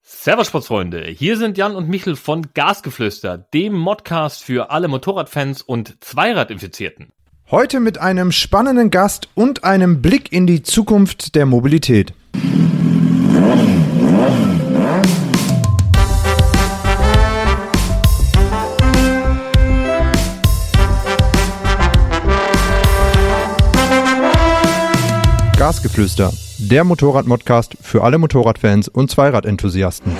Servus Sportsfreunde, hier sind Jan und Michel von Gasgeflüster, dem Modcast für alle Motorradfans und Zweiradinfizierten. Heute mit einem spannenden Gast und einem Blick in die Zukunft der Mobilität. Gasgeflüster, der Motorrad-Modcast für alle Motorradfans und Zweiradenthusiasten.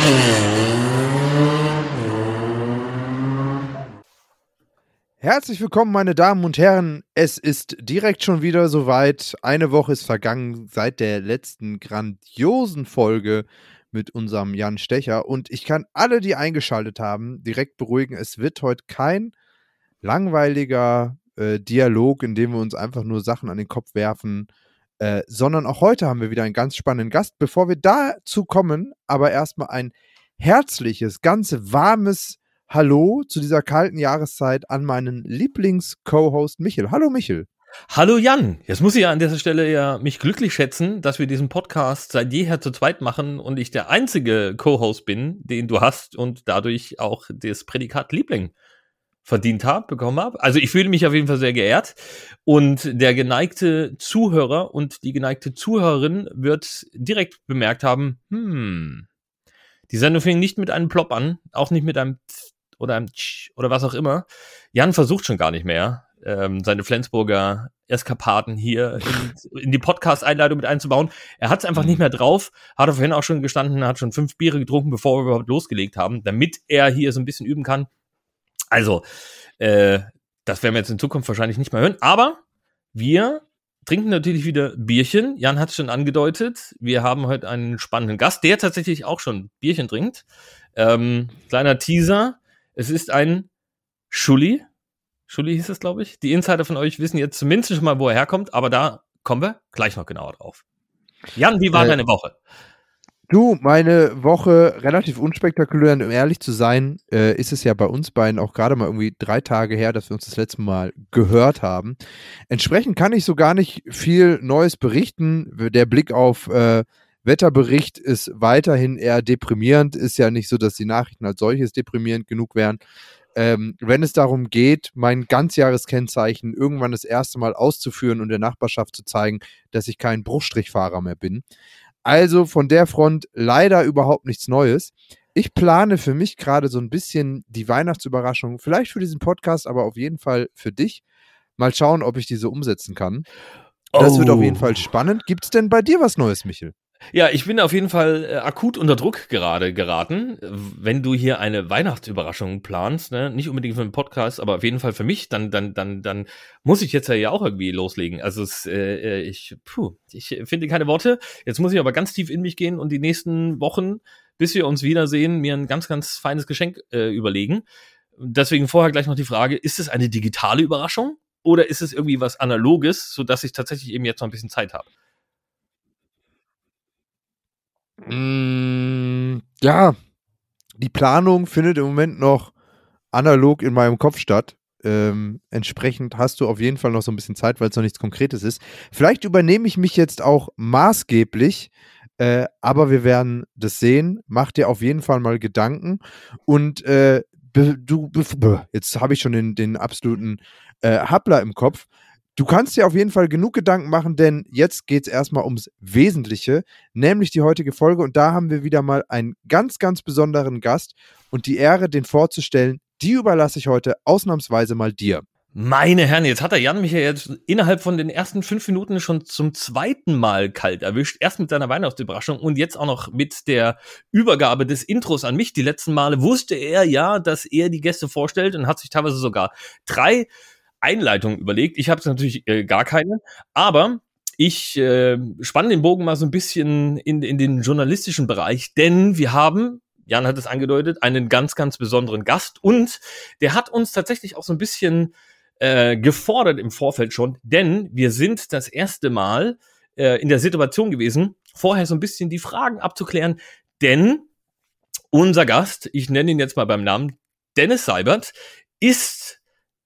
Herzlich willkommen, meine Damen und Herren. Es ist direkt schon wieder soweit. Eine Woche ist vergangen seit der letzten grandiosen Folge mit unserem Jan Stecher. Und ich kann alle, die eingeschaltet haben, direkt beruhigen. Es wird heute kein langweiliger Dialog, in dem wir uns einfach nur Sachen an den Kopf werfen, sondern auch heute haben wir wieder einen ganz spannenden Gast. Bevor wir dazu kommen, aber erstmal ein herzliches, ganz warmes Hallo zu dieser kalten Jahreszeit an meinen Lieblings-Co-Host Michel. Hallo Michel. Hallo Jan, jetzt muss ich ja an dieser Stelle mich glücklich schätzen, dass wir diesen Podcast seit jeher zu zweit machen und ich der einzige Co-Host bin, den du hast und dadurch auch das Prädikat Liebling bekommen habe. Also ich fühle mich auf jeden Fall sehr geehrt und der geneigte Zuhörer und die geneigte Zuhörerin wird direkt bemerkt haben, die Sendung fing nicht mit einem Plop an, auch nicht mit einem oder einem Tsch oder was auch immer. Jan versucht schon gar nicht mehr, seine Flensburger Eskapaden hier in die Podcast-Einleitung mit einzubauen. Er hat es einfach nicht mehr drauf, hat er vorhin auch schon gestanden, hat schon 5 Biere getrunken, bevor wir überhaupt losgelegt haben, damit er hier so ein bisschen üben kann. Also, das werden wir jetzt in Zukunft wahrscheinlich nicht mehr hören, aber wir trinken natürlich wieder Bierchen. Jan hat es schon angedeutet, wir haben heute einen spannenden Gast, der tatsächlich auch schon Bierchen trinkt. Kleiner Teaser, es ist ein Schulli hieß es, glaube ich. Die Insider von euch wissen jetzt zumindest schon mal, wo er herkommt, aber da kommen wir gleich noch genauer drauf. Jan, wie war deine Woche? Du, meine Woche relativ unspektakulär, und um ehrlich zu sein, ist es ja bei uns beiden auch gerade mal irgendwie 3 Tage her, dass wir uns das letzte Mal gehört haben. Entsprechend kann ich so gar nicht viel Neues berichten. Der Blick auf Wetterbericht ist weiterhin eher deprimierend. Ist ja nicht so, dass die Nachrichten als solches deprimierend genug wären. Wenn es darum geht, mein Ganzjahreskennzeichen irgendwann das erste Mal auszuführen und der Nachbarschaft zu zeigen, dass ich kein Bruchstrichfahrer mehr bin. Also von der Front leider überhaupt nichts Neues. Ich plane für mich gerade so ein bisschen die Weihnachtsüberraschung, vielleicht für diesen Podcast, aber auf jeden Fall für dich. Mal schauen, ob ich diese umsetzen kann. Das wird auf jeden Fall spannend. Gibt es denn bei dir was Neues, Michel? Ja, ich bin auf jeden Fall akut unter Druck geraten. Wenn du hier eine Weihnachtsüberraschung planst, ne, nicht unbedingt für den Podcast, aber auf jeden Fall für mich, dann muss ich jetzt ja auch irgendwie loslegen. Also ich finde keine Worte. Jetzt muss ich aber ganz tief in mich gehen und die nächsten Wochen, bis wir uns wiedersehen, mir ein ganz, ganz feines Geschenk überlegen. Deswegen vorher gleich noch die Frage, ist es eine digitale Überraschung oder ist es irgendwie was Analoges, sodass ich tatsächlich eben jetzt noch ein bisschen Zeit habe? Ja, die Planung findet im Moment noch analog in meinem Kopf statt. Entsprechend hast du auf jeden Fall noch so ein bisschen Zeit, weil es noch nichts Konkretes ist. Vielleicht übernehme ich mich jetzt auch maßgeblich, aber wir werden das sehen. Mach dir auf jeden Fall mal Gedanken und jetzt habe ich schon den absoluten Happler im Kopf. Du kannst dir auf jeden Fall genug Gedanken machen, denn jetzt geht es erstmal ums Wesentliche, nämlich die heutige Folge. Und da haben wir wieder mal einen ganz, ganz besonderen Gast. Und die Ehre, den vorzustellen, die überlasse ich heute ausnahmsweise mal dir. Meine Herren, jetzt hat der Jan mich ja jetzt innerhalb von den ersten 5 Minuten schon zum 2. Mal kalt erwischt. Erst mit seiner Weihnachtsüberraschung und jetzt auch noch mit der Übergabe des Intros an mich. Die letzten Male wusste er ja, dass er die Gäste vorstellt und hat sich teilweise sogar 3 Einleitung überlegt. Ich habe es natürlich gar keine, aber ich spanne den Bogen mal so ein bisschen in den journalistischen Bereich, denn wir haben, Jan hat es angedeutet, einen ganz, ganz besonderen Gast und der hat uns tatsächlich auch so ein bisschen gefordert im Vorfeld schon, denn wir sind das erste Mal in der Situation gewesen, vorher so ein bisschen die Fragen abzuklären, denn unser Gast, ich nenne ihn jetzt mal beim Namen, Dennis Seibert, ist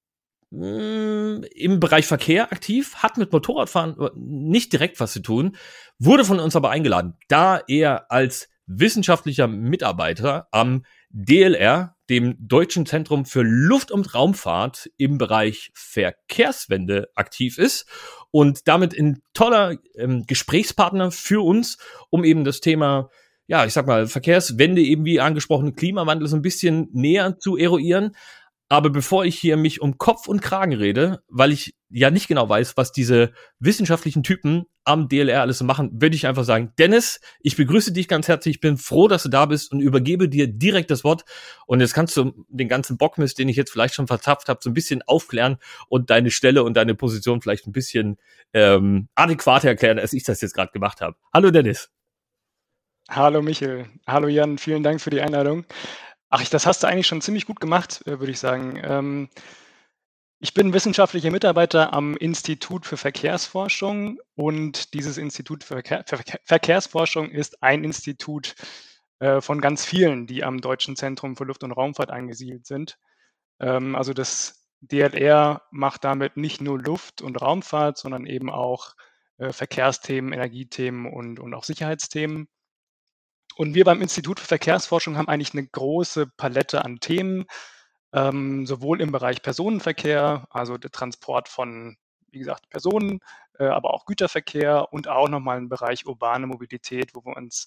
im Bereich Verkehr aktiv, hat mit Motorradfahren nicht direkt was zu tun, wurde von uns aber eingeladen, da er als wissenschaftlicher Mitarbeiter am DLR, dem Deutschen Zentrum für Luft- und Raumfahrt im Bereich Verkehrswende aktiv ist und damit ein toller Gesprächspartner für uns, um eben das Thema, ja, ich sag mal, Verkehrswende, eben wie angesprochen, Klimawandel so ein bisschen näher zu eruieren. Aber bevor ich hier mich um Kopf und Kragen rede, weil ich ja nicht genau weiß, was diese wissenschaftlichen Typen am DLR alles machen, würde ich einfach sagen, Dennis, ich begrüße dich ganz herzlich, ich bin froh, dass du da bist und übergebe dir direkt das Wort. Und jetzt kannst du den ganzen Bockmist, den ich jetzt vielleicht schon verzapft habe, so ein bisschen aufklären und deine Stelle und deine Position vielleicht ein bisschen adäquater erklären, als ich das jetzt gerade gemacht habe. Hallo Dennis. Hallo Michael, hallo Jan, vielen Dank für die Einladung. Das hast du eigentlich schon ziemlich gut gemacht, würde ich sagen. Ich bin wissenschaftlicher Mitarbeiter am Institut für Verkehrsforschung und dieses Institut für Verkehrsforschung ist ein Institut von ganz vielen, die am Deutschen Zentrum für Luft- und Raumfahrt angesiedelt sind. Also das DLR macht damit nicht nur Luft- und Raumfahrt, sondern eben auch Verkehrsthemen, Energiethemen und auch Sicherheitsthemen. Und wir beim Institut für Verkehrsforschung haben eigentlich eine große Palette an Themen, sowohl im Bereich Personenverkehr, also der Transport von, wie gesagt, Personen, aber auch Güterverkehr und auch nochmal im Bereich urbane Mobilität, wo wir uns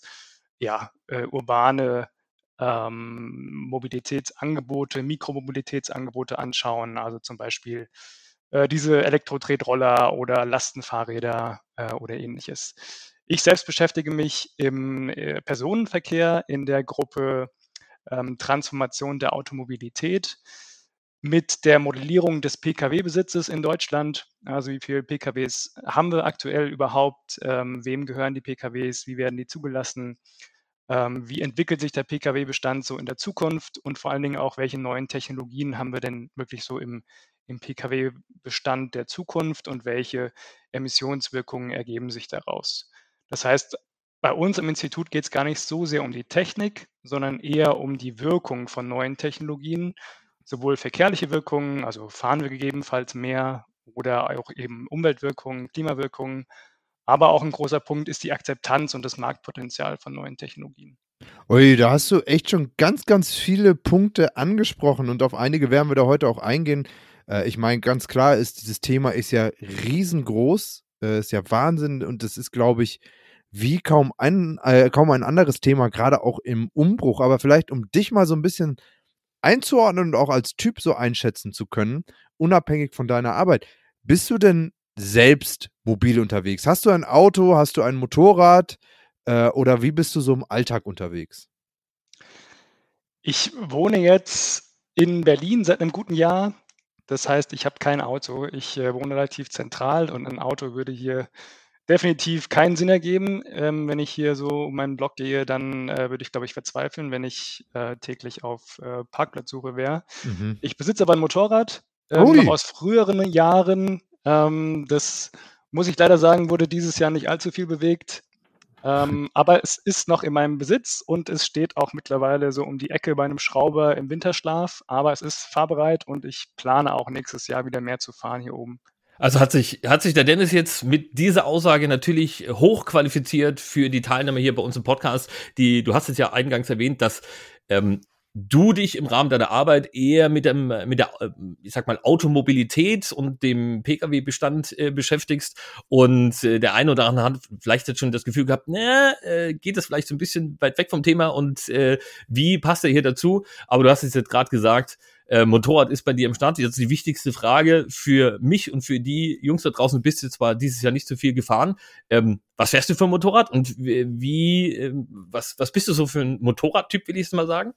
urbane Mobilitätsangebote, Mikromobilitätsangebote anschauen, also zum Beispiel diese Elektro-Tretroller oder Lastenfahrräder oder ähnliches. Ich selbst beschäftige mich im Personenverkehr in der Gruppe Transformation der Automobilität mit der Modellierung des Pkw-Besitzes in Deutschland. Also wie viele Pkws haben wir aktuell überhaupt? Wem gehören die Pkws? Wie werden die zugelassen? Wie entwickelt sich der Pkw-Bestand so in der Zukunft? Und vor allen Dingen auch, welche neuen Technologien haben wir denn wirklich so im Pkw-Bestand der Zukunft und welche Emissionswirkungen ergeben sich daraus? Das heißt, bei uns im Institut geht es gar nicht so sehr um die Technik, sondern eher um die Wirkung von neuen Technologien, sowohl verkehrliche Wirkungen, also fahren wir gegebenenfalls mehr oder auch eben Umweltwirkungen, Klimawirkungen. Aber auch ein großer Punkt ist die Akzeptanz und das Marktpotenzial von neuen Technologien. Ui, da hast du echt schon ganz, ganz viele Punkte angesprochen und auf einige werden wir da heute auch eingehen. Ich meine, ganz klar ist, dieses Thema ist ja riesengroß, ist ja Wahnsinn und das ist, glaube ich, wie kaum ein anderes Thema, gerade auch im Umbruch. Aber vielleicht, um dich mal so ein bisschen einzuordnen und auch als Typ so einschätzen zu können, unabhängig von deiner Arbeit. Bist du denn selbst mobil unterwegs? Hast du ein Auto? Hast du ein Motorrad? Oder wie bist du so im Alltag unterwegs? Ich wohne jetzt in Berlin seit einem guten Jahr. Das heißt, ich habe kein Auto. Ich wohne relativ zentral und ein Auto würde hier definitiv keinen Sinn ergeben. Wenn ich hier so um meinen Block gehe, dann würde ich, glaube ich, verzweifeln, wenn ich täglich auf Parkplatzsuche wäre. Mhm. Ich besitze aber ein Motorrad, Ui. noch aus früheren Jahren. Das muss ich leider sagen, wurde dieses Jahr nicht allzu viel bewegt. Aber es ist noch in meinem Besitz und es steht auch mittlerweile so um die Ecke bei einem Schrauber im Winterschlaf. Aber es ist fahrbereit und ich plane auch nächstes Jahr wieder mehr zu fahren hier oben. Also hat sich der Dennis jetzt mit dieser Aussage natürlich hochqualifiziert für die Teilnahme hier bei uns im Podcast. Du hast es ja eingangs erwähnt, dass du dich im Rahmen deiner Arbeit eher mit der, ich sag mal, Automobilität und dem Pkw-Bestand beschäftigst und der eine oder andere hat vielleicht jetzt schon das Gefühl gehabt, geht das vielleicht so ein bisschen weit weg vom Thema und wie passt er hier dazu? Aber du hast es jetzt gerade gesagt, Motorrad ist bei dir im Start. Jetzt die wichtigste Frage für mich und für die Jungs da draußen, bist du zwar dieses Jahr nicht so viel gefahren. Was fährst du für ein Motorrad und was bist du so für ein Motorradtyp, will ich es mal sagen?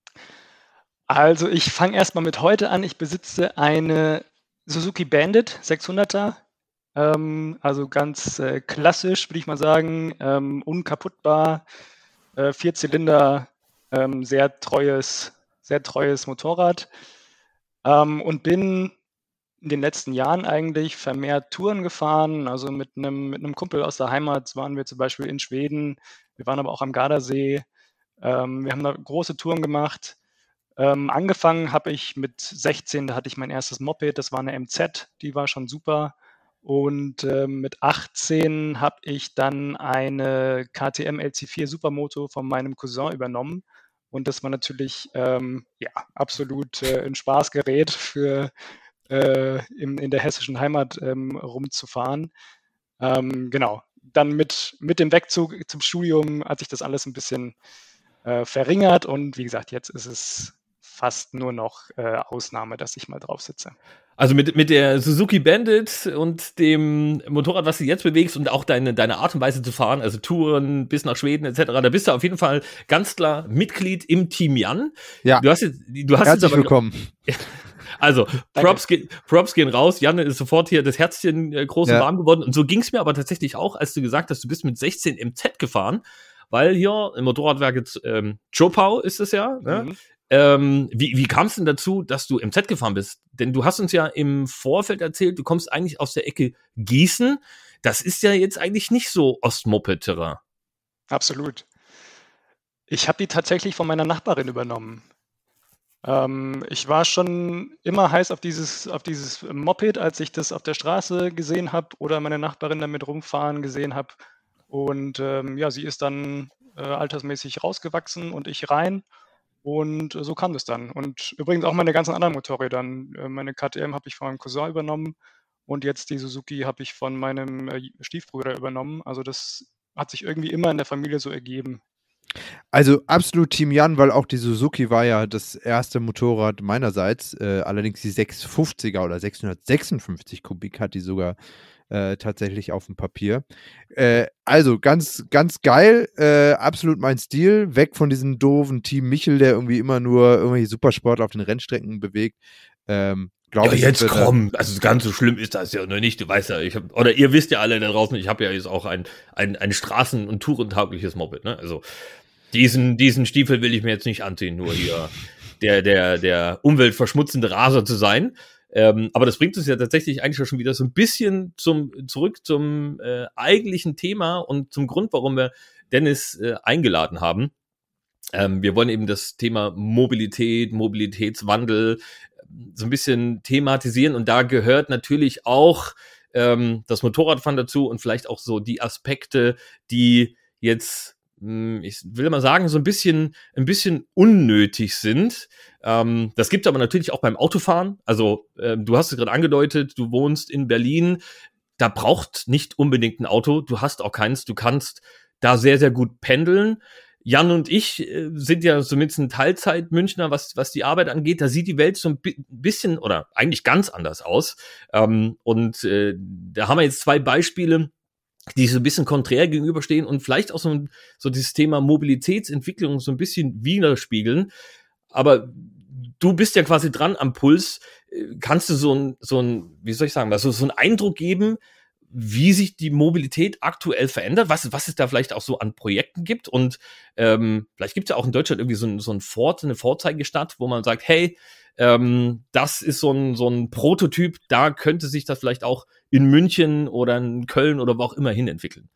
Also ich fange erstmal mit heute an. Ich besitze eine Suzuki Bandit 600er. Also ganz klassisch, würde ich mal sagen, unkaputtbar, 4 Zylinder, sehr treues Motorrad. Und bin in den letzten Jahren eigentlich vermehrt Touren gefahren. Also mit einem Kumpel aus der Heimat waren wir zum Beispiel in Schweden. Wir waren aber auch am Gardasee. Wir haben da große Touren gemacht. Angefangen habe ich mit 16, da hatte ich mein erstes Moped, das war eine MZ, die war schon super. Und mit 18 habe ich dann eine KTM LC4 Supermoto von meinem Cousin übernommen. Und das war natürlich absolut ein Spaßgerät für in der hessischen Heimat rumzufahren. Genau. Dann mit dem Wegzug zum Studium hat sich das alles ein bisschen verringert und wie gesagt, jetzt ist es fast nur noch Ausnahme, dass ich mal drauf sitze. Also mit der Suzuki Bandit und dem Motorrad, was du jetzt bewegst und auch deine Art und Weise zu fahren, also Touren bis nach Schweden etc., da bist du auf jeden Fall ganz klar Mitglied im Team Jan. Ja. Du hast Herzlich willkommen. Also, Props gehen raus. Jan ist sofort hier das Herzchen groß und warm geworden. Und so ging es mir aber tatsächlich auch, als du gesagt hast, du bist mit 16 MZ gefahren, weil hier im Motorradwerk jetzt Chopau ist es ja, ne? Wie kam es denn dazu, dass du MZ gefahren bist? Denn du hast uns ja im Vorfeld erzählt, du kommst eigentlich aus der Ecke Gießen. Das ist ja jetzt eigentlich nicht so Ostmoped-Terrain. Absolut. Ich habe die tatsächlich von meiner Nachbarin übernommen. Ich war schon immer heiß auf dieses Moped, als ich das auf der Straße gesehen habe oder meine Nachbarin damit rumfahren gesehen habe. Und sie ist dann altersmäßig rausgewachsen und ich rein. Und so kam das dann. Und übrigens auch meine ganzen anderen Motorräder. Meine KTM habe ich von meinem Cousin übernommen und jetzt die Suzuki habe ich von meinem Stiefbruder übernommen. Also das hat sich irgendwie immer in der Familie so ergeben. Also absolut Team Jan, weil auch die Suzuki war ja das erste Motorrad meinerseits. Allerdings die 650er oder 656 Kubik hat die sogar tatsächlich auf dem Papier. Also ganz, ganz geil. Absolut mein Stil. Weg von diesem doofen Team Michel, der irgendwie immer nur irgendwelche Supersport auf den Rennstrecken bewegt. Jetzt komm, also ganz so schlimm ist das ja noch nicht. Du weißt ja, ihr wisst ja alle da draußen, ich habe ja jetzt auch ein Straßen- und tourentaugliches Moped, ne? Also diesen Stiefel will ich mir jetzt nicht anziehen, nur hier der umweltverschmutzende Raser zu sein. Aber das bringt uns ja tatsächlich eigentlich schon wieder so ein bisschen zurück zum eigentlichen Thema und zum Grund, warum wir Dennis eingeladen haben. Wir wollen eben das Thema Mobilität, Mobilitätswandel so ein bisschen thematisieren und da gehört natürlich auch das Motorradfahren dazu und vielleicht auch so die Aspekte, die jetzt, ich will mal sagen, so ein bisschen unnötig sind. Das gibt es aber natürlich auch beim Autofahren. Also du hast es gerade angedeutet, du wohnst in Berlin, da braucht nicht unbedingt ein Auto, du hast auch keins, du kannst da sehr, sehr gut pendeln. Jan und ich sind ja zumindest ein Teilzeit-Münchner, was die Arbeit angeht. Da sieht die Welt so ein bisschen oder eigentlich ganz anders aus. Da haben wir jetzt zwei Beispiele, die so ein bisschen konträr gegenüberstehen und vielleicht auch so dieses Thema Mobilitätsentwicklung so ein bisschen widerspiegeln. Aber du bist ja quasi dran am Puls. Kannst du so ein, wie soll ich sagen, so einen Eindruck geben, wie sich die Mobilität aktuell verändert, was es da vielleicht auch so an Projekten gibt und vielleicht gibt es ja auch in Deutschland irgendwie so eine Vorzeigestadt, wo man sagt, hey, das ist so ein Prototyp, da könnte sich das vielleicht auch in München oder in Köln oder wo auch immer hin entwickeln.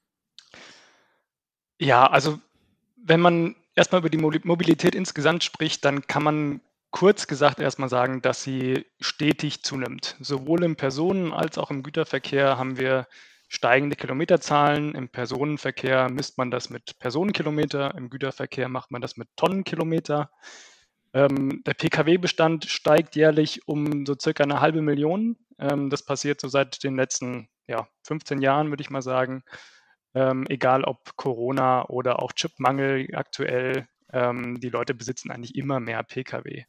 Ja, also wenn man erstmal über die Mobilität insgesamt spricht, dann kann man kurz gesagt erstmal sagen, dass sie stetig zunimmt. Sowohl im Personen- als auch im Güterverkehr haben wir steigende Kilometerzahlen. Im Personenverkehr misst man das mit Personenkilometer, im Güterverkehr macht man das mit Tonnenkilometer. Der Pkw-Bestand steigt jährlich um so circa 500.000. Das passiert so seit den letzten 15 Jahren, würde ich mal sagen. Egal ob Corona oder auch Chipmangel aktuell, die Leute besitzen eigentlich immer mehr Pkw.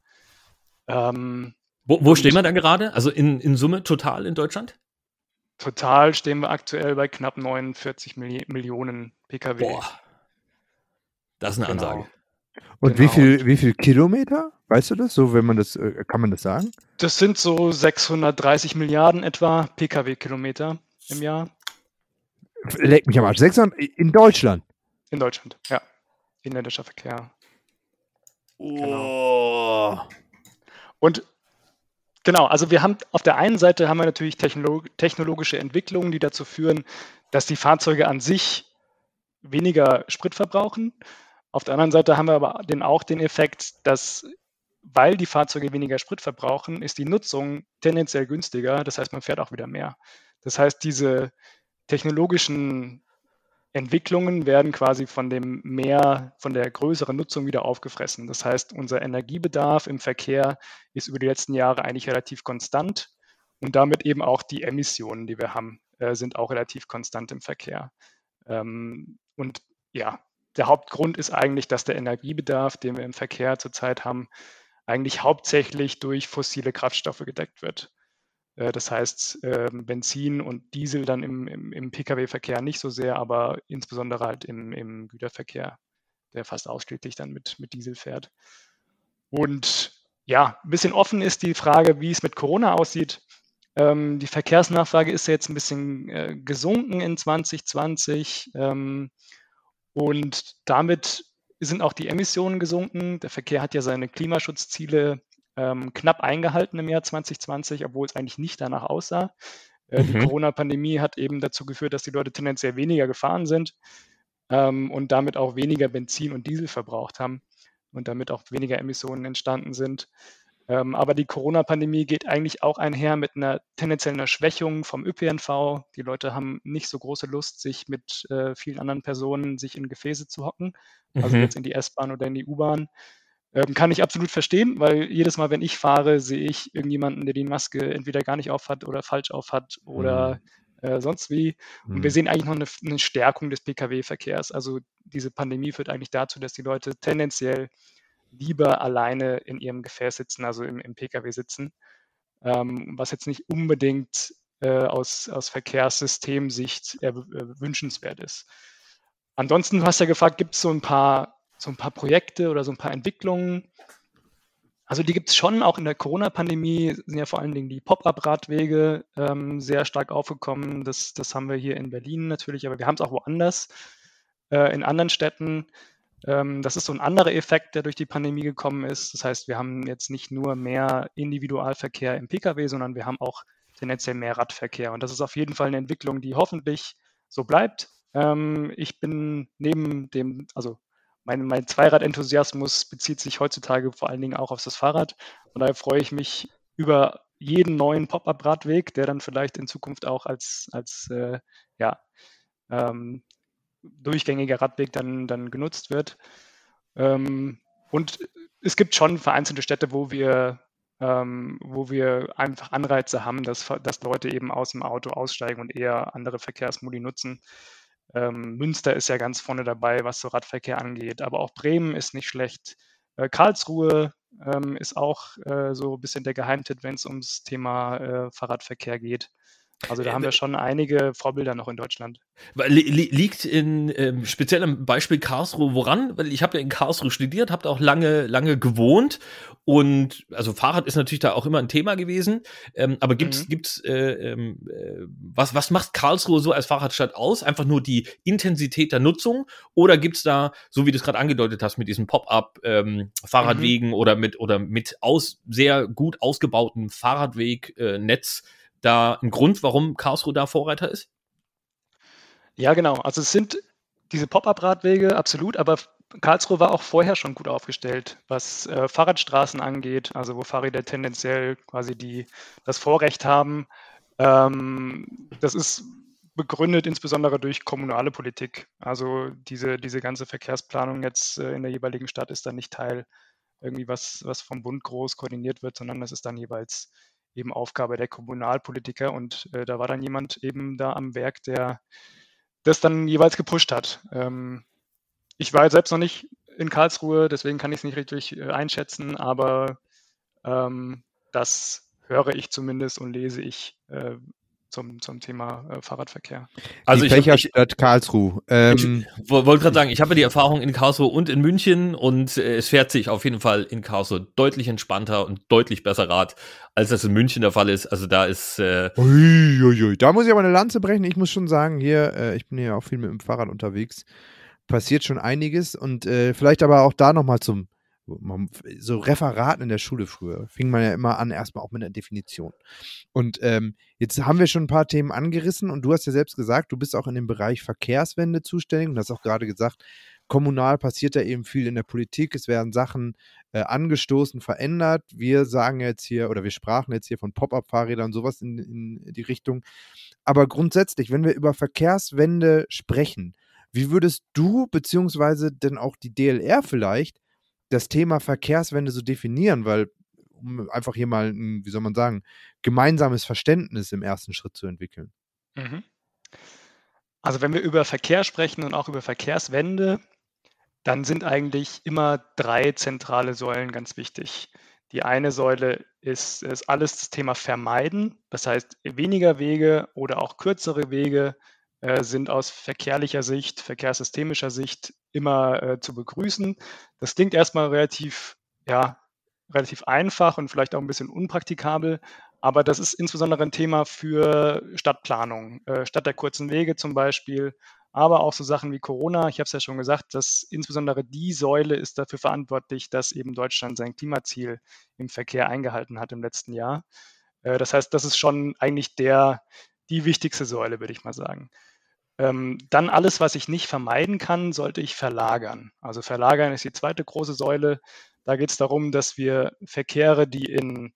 Wo stehen wir da gerade? Also in Summe total in Deutschland? Total stehen wir aktuell bei knapp 49 Millionen Pkw. Boah, das ist eine Ansage. Und wie viel Kilometer? Weißt du das? So, wenn man das, kann man das sagen? Das sind so 630 Milliarden etwa Pkw-Kilometer im Jahr. Leck mich am Arsch. 600 in Deutschland? In Deutschland, ja. Inländischer Verkehr. Oh. Genau. Und genau, also wir haben auf der einen Seite haben wir natürlich technologische Entwicklungen, die dazu führen, dass die Fahrzeuge an sich weniger Sprit verbrauchen. Auf der anderen Seite haben wir aber auch den Effekt, dass, weil die Fahrzeuge weniger Sprit verbrauchen, ist die Nutzung tendenziell günstiger. Das heißt, man fährt auch wieder mehr. Das heißt, diese technologischen Entwicklungen werden quasi von der größeren Nutzung wieder aufgefressen. Das heißt, unser Energiebedarf im Verkehr ist über die letzten Jahre eigentlich relativ konstant und damit eben auch die Emissionen, die wir haben, sind auch relativ konstant im Verkehr. Und ja, der Hauptgrund ist eigentlich, dass der Energiebedarf, den wir im Verkehr zurzeit haben, eigentlich hauptsächlich durch fossile Kraftstoffe gedeckt wird. Das heißt, Benzin und Diesel dann im Pkw-Verkehr nicht so sehr, aber insbesondere halt im Güterverkehr, der fast ausschließlich dann mit Diesel fährt. Und ja, ein bisschen offen ist die Frage, wie es mit Corona aussieht. Die Verkehrsnachfrage ist jetzt ein bisschen gesunken in 2020 und damit sind auch die Emissionen gesunken. Der Verkehr hat ja seine Klimaschutzziele knapp eingehalten im Jahr 2020, obwohl es eigentlich nicht danach aussah. Die Corona-Pandemie hat eben dazu geführt, dass die Leute tendenziell weniger gefahren sind und damit auch weniger Benzin und Diesel verbraucht haben und damit auch weniger Emissionen entstanden sind. Aber die Corona-Pandemie geht eigentlich auch einher mit einer tendenziellen Schwächung vom ÖPNV. Die Leute haben nicht so große Lust, sich mit vielen anderen Personen sich in Gefäße zu hocken, also jetzt in die S-Bahn oder in die U-Bahn. Kann ich absolut verstehen, weil jedes Mal, wenn ich fahre, sehe ich irgendjemanden, der die Maske entweder gar nicht aufhat oder falsch aufhat oder sonst wie. Und wir sehen eigentlich noch eine Stärkung des Pkw-Verkehrs. Also diese Pandemie führt eigentlich dazu, dass die Leute tendenziell lieber alleine in ihrem Gefäß sitzen, also im Pkw sitzen, was jetzt nicht unbedingt aus Verkehrssystemsicht wünschenswert ist. Ansonsten, du hast ja gefragt, gibt es so ein paar Projekte oder so ein paar Entwicklungen? Also die gibt es schon, auch in der Corona-Pandemie sind ja vor allen Dingen die Pop-up-Radwege sehr stark aufgekommen. Das haben wir hier in Berlin natürlich, aber wir haben es auch woanders, in anderen Städten. Das ist so ein anderer Effekt, der durch die Pandemie gekommen ist. Das heißt, wir haben jetzt nicht nur mehr Individualverkehr im Pkw, sondern wir haben auch tendenziell mehr Radverkehr. Und das ist auf jeden Fall eine Entwicklung, die hoffentlich so bleibt. Ich bin neben dem, also mein Zweirad-Enthusiasmus bezieht sich heutzutage vor allen Dingen auch auf das Fahrrad. Und daher freue ich mich über jeden neuen Pop-up-Radweg, der dann vielleicht in Zukunft auch als durchgängiger Radweg dann genutzt wird. Und es gibt schon vereinzelte Städte, wo wir einfach Anreize haben, dass Leute eben aus dem Auto aussteigen und eher andere Verkehrsmodi nutzen. Münster ist ja ganz vorne dabei, was so Radverkehr angeht, aber auch Bremen ist nicht schlecht. Karlsruhe ist auch so ein bisschen der Geheimtipp, wenn es ums Thema Fahrradverkehr geht. Also da haben wir schon einige Vorbilder noch in Deutschland. Liegt in speziell im Beispiel Karlsruhe woran? Weil ich habe ja in Karlsruhe studiert, habe da auch lange gewohnt und also Fahrrad ist natürlich da auch immer ein Thema gewesen. Aber was macht Karlsruhe so als Fahrradstadt aus? Einfach nur die Intensität der Nutzung oder gibt's da, so wie du es gerade angedeutet hast, mit diesen Pop-up Fahrradwegen oder mit sehr gut ausgebautem Fahrradwegnetz da ein Grund, warum Karlsruhe da Vorreiter ist? Ja, genau. Also es sind diese Pop-up-Radwege, absolut, aber Karlsruhe war auch vorher schon gut aufgestellt, was Fahrradstraßen angeht, also wo Fahrräder tendenziell quasi das Vorrecht haben. Das ist begründet insbesondere durch kommunale Politik. Also diese ganze Verkehrsplanung jetzt in der jeweiligen Stadt ist dann nicht Teil irgendwie was vom Bund groß koordiniert wird, sondern das ist dann jeweils eben Aufgabe der Kommunalpolitiker und da war dann jemand eben da am Werk, der das dann jeweils gepusht hat. Ich war jetzt selbst noch nicht in Karlsruhe, deswegen kann ich es nicht richtig einschätzen, aber das höre ich zumindest und lese ich zum Thema Fahrradverkehr. Also die Fächerstadt Karlsruhe. Ich wollte gerade sagen, ich habe die Erfahrung in Karlsruhe und in München und es fährt sich auf jeden Fall in Karlsruhe deutlich entspannter und deutlich besser Rad, als das in München der Fall ist. Also da ist Da muss ich aber eine Lanze brechen. Ich muss schon sagen, hier, ich bin ja auch viel mit dem Fahrrad unterwegs, passiert schon einiges und vielleicht aber auch da nochmal so Referaten in der Schule früher, fing man ja immer an, erstmal auch mit einer Definition. Und jetzt haben wir schon ein paar Themen angerissen und du hast ja selbst gesagt, du bist auch in dem Bereich Verkehrswende zuständig und hast auch gerade gesagt, kommunal passiert da eben viel in der Politik, es werden Sachen angestoßen, verändert. Wir sagen jetzt hier, oder wir sprachen jetzt hier von Pop-up-Fahrrädern und sowas in die Richtung. Aber grundsätzlich, wenn wir über Verkehrswende sprechen, wie würdest du, beziehungsweise denn auch die DLR vielleicht, das Thema Verkehrswende so definieren? Weil, um einfach hier mal ein, wie soll man sagen, gemeinsames Verständnis im ersten Schritt zu entwickeln. Mhm. Also wenn wir über Verkehr sprechen und auch über Verkehrswende, dann sind eigentlich immer 3 zentrale Säulen ganz wichtig. Die eine Säule ist alles das Thema Vermeiden. Das heißt, weniger Wege oder auch kürzere Wege sind aus verkehrlicher Sicht, verkehrssystemischer Sicht immer zu begrüßen. Das klingt erstmal relativ einfach und vielleicht auch ein bisschen unpraktikabel, aber das ist insbesondere ein Thema für Stadtplanung, statt der kurzen Wege zum Beispiel, aber auch so Sachen wie Corona. Ich habe es ja schon gesagt, dass insbesondere die Säule ist dafür verantwortlich, dass eben Deutschland sein Klimaziel im Verkehr eingehalten hat im letzten Jahr. Das heißt, das ist schon eigentlich die wichtigste Säule, würde ich mal sagen. Dann alles, was ich nicht vermeiden kann, sollte ich verlagern. Also verlagern ist die zweite große Säule. Da geht es darum, dass wir Verkehre, die in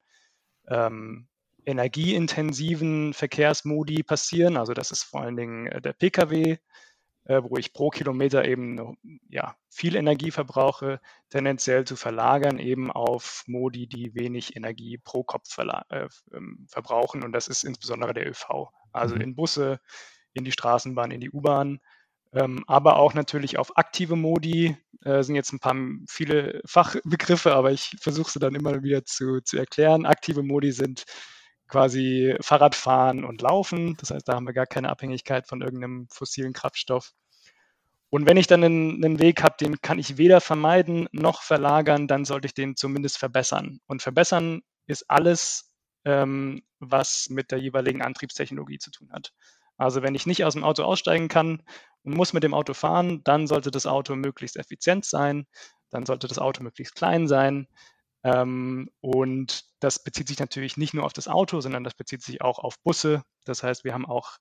energieintensiven Verkehrsmodi passieren, also das ist vor allen Dingen der Pkw, wo ich pro Kilometer eben viel Energie verbrauche, tendenziell zu verlagern eben auf Modi, die wenig Energie pro Kopf verbrauchen. Und das ist insbesondere der ÖV. Also in Busse, in die Straßenbahn, in die U-Bahn, aber auch natürlich auf aktive Modi. Sind jetzt viele Fachbegriffe, aber ich versuche sie dann immer wieder zu erklären. Aktive Modi sind quasi Fahrradfahren und Laufen. Das heißt, da haben wir gar keine Abhängigkeit von irgendeinem fossilen Kraftstoff. Und wenn ich dann einen Weg habe, den kann ich weder vermeiden noch verlagern, dann sollte ich den zumindest verbessern. Und verbessern ist alles, was mit der jeweiligen Antriebstechnologie zu tun hat. Also wenn ich nicht aus dem Auto aussteigen kann und muss mit dem Auto fahren, dann sollte das Auto möglichst effizient sein, dann sollte das Auto möglichst klein sein. Und das bezieht sich natürlich nicht nur auf das Auto, sondern das bezieht sich auch auf Busse. Das heißt, wir haben auch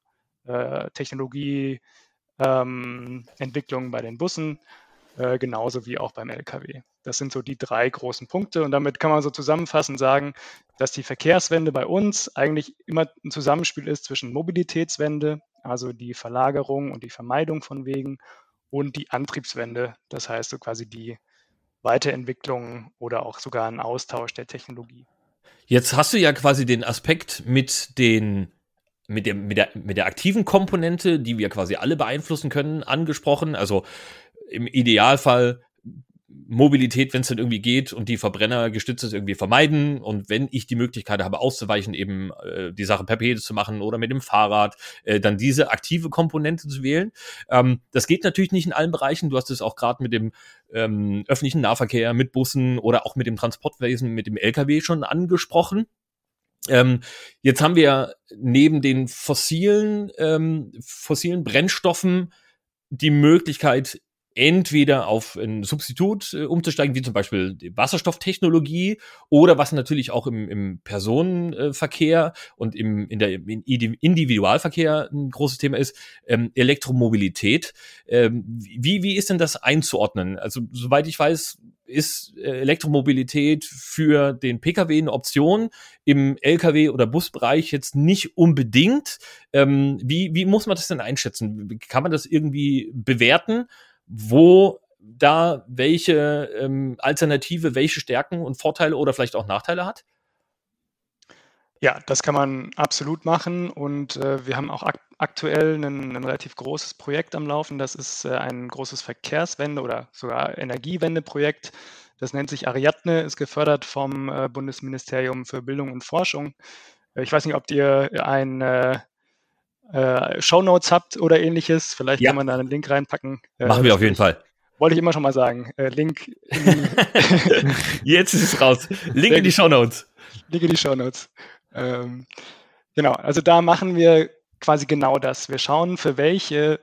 Technologieentwicklungen bei den Bussen, genauso wie auch beim Lkw. Das sind so die 3 großen Punkte. Und damit kann man so zusammenfassend sagen, dass die Verkehrswende bei uns eigentlich immer ein Zusammenspiel ist zwischen Mobilitätswende, also die Verlagerung und die Vermeidung von Wegen, und die Antriebswende, das heißt so quasi die Weiterentwicklung oder auch sogar ein Austausch der Technologie. Jetzt hast du ja quasi den Aspekt mit der aktiven Komponente, die wir quasi alle beeinflussen können, angesprochen. Also im Idealfall Mobilität, wenn es dann irgendwie geht und die Verbrennergestütztes irgendwie vermeiden und wenn ich die Möglichkeit habe auszuweichen, eben die Sache per Pedal zu machen oder mit dem Fahrrad, dann diese aktive Komponente zu wählen. Das geht natürlich nicht in allen Bereichen. Du hast es auch gerade mit dem öffentlichen Nahverkehr, mit Bussen oder auch mit dem Transportwesen, mit dem LKW schon angesprochen. Jetzt haben wir neben den fossilen Brennstoffen die Möglichkeit, entweder auf ein Substitut umzusteigen, wie zum Beispiel die Wasserstofftechnologie oder was natürlich auch im Personenverkehr und im Individualverkehr ein großes Thema ist, Elektromobilität. Wie ist denn das einzuordnen? Also soweit ich weiß, ist Elektromobilität für den Pkw eine Option, im Lkw- oder Busbereich jetzt nicht unbedingt. Wie muss man das denn einschätzen? Kann man das irgendwie bewerten, wo da welche Alternative, welche Stärken und Vorteile oder vielleicht auch Nachteile hat? Ja, das kann man absolut machen und wir haben auch aktuell ein relativ großes Projekt am Laufen. Das ist ein großes Verkehrswende- oder sogar Energiewendeprojekt. Das nennt sich Ariadne, ist gefördert vom Bundesministerium für Bildung und Forschung. Ich weiß nicht, ob ihr ein Shownotes habt oder ähnliches. Vielleicht kann man da einen Link reinpacken. Machen wir auf jeden Fall. Wollte ich immer schon mal sagen. Link. Jetzt ist es raus. Link in die Shownotes. Link in die Shownotes. Genau, also da machen wir quasi genau das. Wir schauen, für welche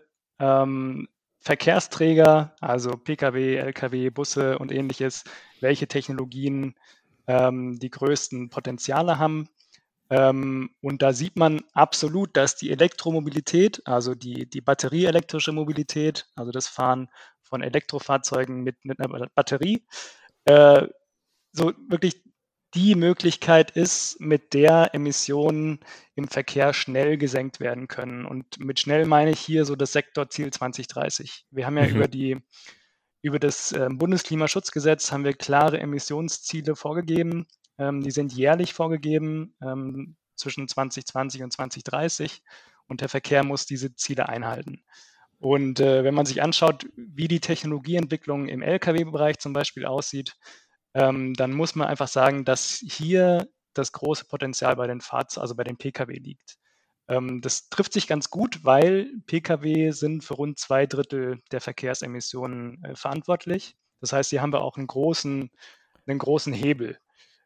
Verkehrsträger, also Pkw, Lkw, Busse und ähnliches, welche Technologien die größten Potenziale haben. Und da sieht man absolut, dass die Elektromobilität, also die batterieelektrische Mobilität, also das Fahren von Elektrofahrzeugen mit einer Batterie so wirklich die Möglichkeit ist, mit der Emissionen im Verkehr schnell gesenkt werden können. Und mit schnell meine ich hier so das Sektorziel 2030. Wir haben ja über das Bundesklimaschutzgesetz haben wir klare Emissionsziele vorgegeben. Die sind jährlich vorgegeben zwischen 2020 und 2030. Und der Verkehr muss diese Ziele einhalten. Und wenn man sich anschaut, wie die Technologieentwicklung im Lkw-Bereich zum Beispiel aussieht, dann muss man einfach sagen, dass hier das große Potenzial bei den also bei den Pkw liegt. Das trifft sich ganz gut, weil Pkw sind für rund 2/3 der Verkehrsemissionen verantwortlich. Das heißt, hier haben wir auch einen großen Hebel.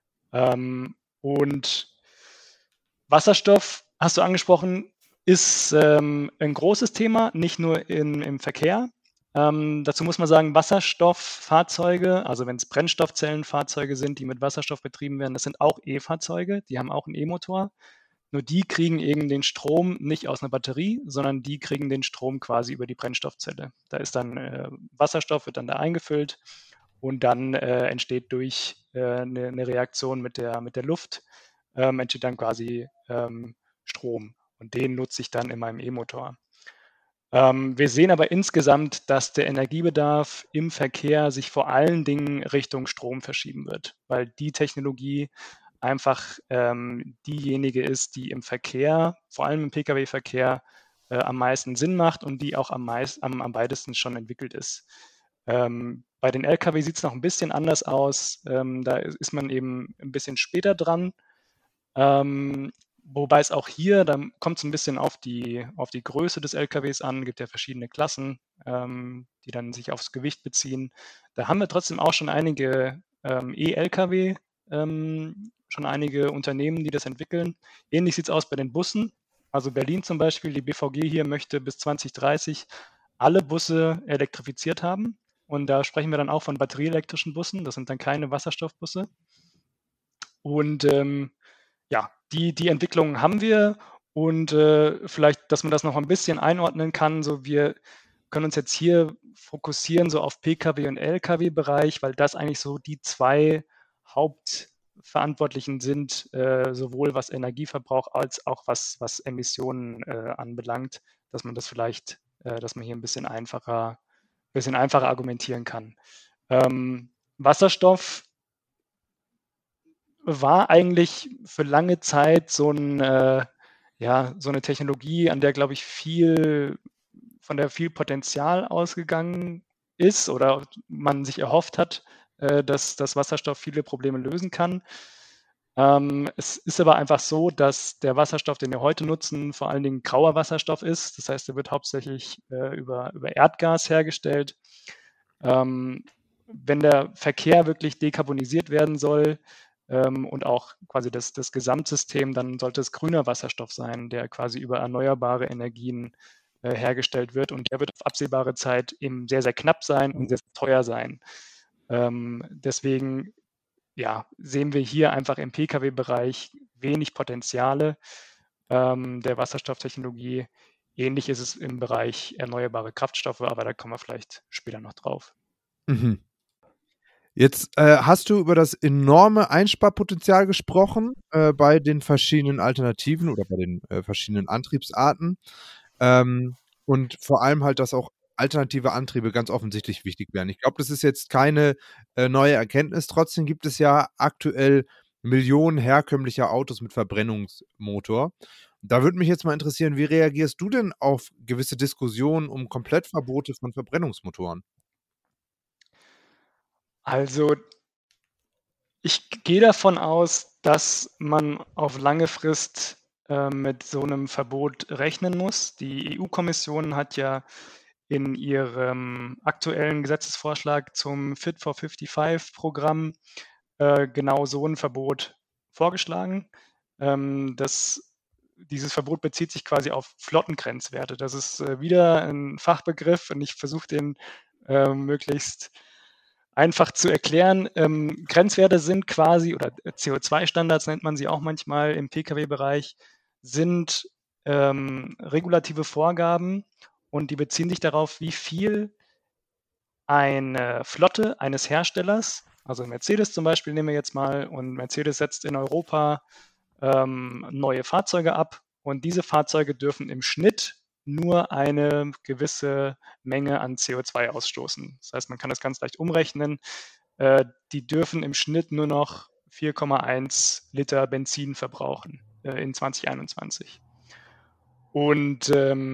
Und Wasserstoff, hast du angesprochen, ist ein großes Thema, nicht nur im Verkehr. Dazu muss man sagen, Wasserstofffahrzeuge, also wenn es Brennstoffzellenfahrzeuge sind, die mit Wasserstoff betrieben werden, das sind auch E-Fahrzeuge, die haben auch einen E-Motor. Nur die kriegen eben den Strom nicht aus einer Batterie, sondern die kriegen den Strom quasi über die Brennstoffzelle. Da ist dann Wasserstoff, wird dann da eingefüllt und dann entsteht durch eine Reaktion mit der Luft, entsteht dann quasi Strom. Und den nutze ich dann in meinem E-Motor. Wir sehen aber insgesamt, dass der Energiebedarf im Verkehr sich vor allen Dingen Richtung Strom verschieben wird, weil die Technologie einfach diejenige ist, die im Verkehr, vor allem im Pkw-Verkehr, am meisten Sinn macht und die auch am weitesten schon entwickelt ist. Bei den Lkw sieht es noch ein bisschen anders aus. Da ist man eben ein bisschen später dran. Wobei es auch hier, da kommt es ein bisschen auf die Größe des LKWs an, gibt ja verschiedene Klassen, die dann sich aufs Gewicht beziehen. Da haben wir trotzdem auch schon einige E-Lkw, schon einige Unternehmen, die das entwickeln. Ähnlich sieht es aus bei den Bussen. Also Berlin zum Beispiel, die BVG hier möchte bis 2030 alle Busse elektrifiziert haben. Und da sprechen wir dann auch von batterieelektrischen Bussen. Das sind dann keine Wasserstoffbusse. Und ja, die Entwicklungen haben wir und vielleicht, dass man das noch ein bisschen einordnen kann. So, wir können uns jetzt hier fokussieren so auf Pkw- und Lkw-Bereich, weil das eigentlich so die zwei Hauptverantwortlichen sind, sowohl was Energieverbrauch als auch was Emissionen anbelangt, dass man das vielleicht, dass man hier ein bisschen einfacher argumentieren kann. Wasserstoff war eigentlich für lange Zeit so eine Technologie, an der, glaube ich, von der viel Potenzial ausgegangen ist oder man sich erhofft hat, dass Wasserstoff viele Probleme lösen kann. Es ist aber einfach so, dass der Wasserstoff, den wir heute nutzen, vor allen Dingen grauer Wasserstoff ist. Das heißt, er wird hauptsächlich über Erdgas hergestellt. Wenn der Verkehr wirklich dekarbonisiert werden soll, und auch quasi das Gesamtsystem, dann sollte es grüner Wasserstoff sein, der quasi über erneuerbare Energien hergestellt wird. Und der wird auf absehbare Zeit eben sehr, sehr knapp sein und sehr teuer sein. Deswegen sehen wir hier einfach im Pkw-Bereich wenig Potenziale der Wasserstofftechnologie. Ähnlich ist es im Bereich erneuerbare Kraftstoffe, aber da kommen wir vielleicht später noch drauf. Mhm. Jetzt hast du über das enorme Einsparpotenzial gesprochen bei den verschiedenen Alternativen oder bei den verschiedenen Antriebsarten und vor allem halt, dass auch alternative Antriebe ganz offensichtlich wichtig wären. Ich glaube, das ist jetzt keine neue Erkenntnis. Trotzdem gibt es ja aktuell Millionen herkömmlicher Autos mit Verbrennungsmotor. Da würde mich jetzt mal interessieren, wie reagierst du denn auf gewisse Diskussionen um Komplettverbote von Verbrennungsmotoren? Also ich gehe davon aus, dass man auf lange Frist mit so einem Verbot rechnen muss. Die EU-Kommission hat ja in ihrem aktuellen Gesetzesvorschlag zum Fit for 55-Programm genau so ein Verbot vorgeschlagen. Dieses Verbot bezieht sich quasi auf Flottengrenzwerte. Das ist wieder ein Fachbegriff und ich versuche den möglichst einfach zu erklären. Grenzwerte sind quasi, oder CO2-Standards nennt man sie auch manchmal im Pkw-Bereich, sind regulative Vorgaben und die beziehen sich darauf, wie viel eine Flotte eines Herstellers, also Mercedes zum Beispiel nehmen wir jetzt mal, und Mercedes setzt in Europa neue Fahrzeuge ab und diese Fahrzeuge dürfen im Schnitt nur eine gewisse Menge an CO2 ausstoßen. Das heißt, man kann das ganz leicht umrechnen. Die dürfen im Schnitt nur noch 4,1 Liter Benzin verbrauchen in 2021. Und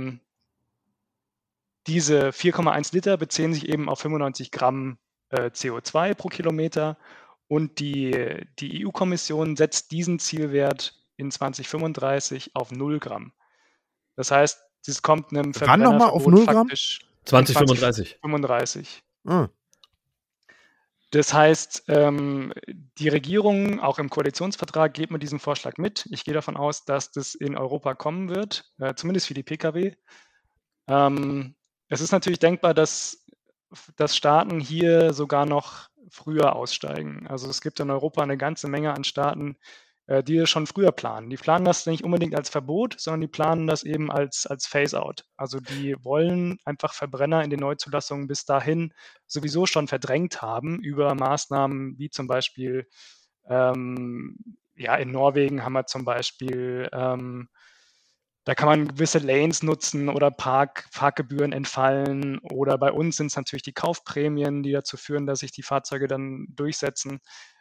diese 4,1 Liter beziehen sich eben auf 95 Gramm CO2 pro Kilometer und die EU-Kommission setzt diesen Zielwert in 2035 auf 0 Gramm. Das heißt, es kommt einem Wann nochmal auf 0 Gramm? 2035. 2035. Ah. Das heißt, die Regierung, auch im Koalitionsvertrag, geht mit diesem Vorschlag mit. Ich gehe davon aus, dass das in Europa kommen wird, zumindest für die Pkw. Es ist natürlich denkbar, dass Staaten hier sogar noch früher aussteigen. Also es gibt in Europa eine ganze Menge an Staaten, die das schon früher planen. Die planen das nicht unbedingt als Verbot, sondern die planen das eben als Phase-out. Also die wollen einfach Verbrenner in den Neuzulassungen bis dahin sowieso schon verdrängt haben über Maßnahmen wie zum Beispiel, in Norwegen haben wir zum Beispiel, da kann man gewisse Lanes nutzen oder Parkgebühren entfallen. Oder bei uns sind es natürlich die Kaufprämien, die dazu führen, dass sich die Fahrzeuge dann durchsetzen.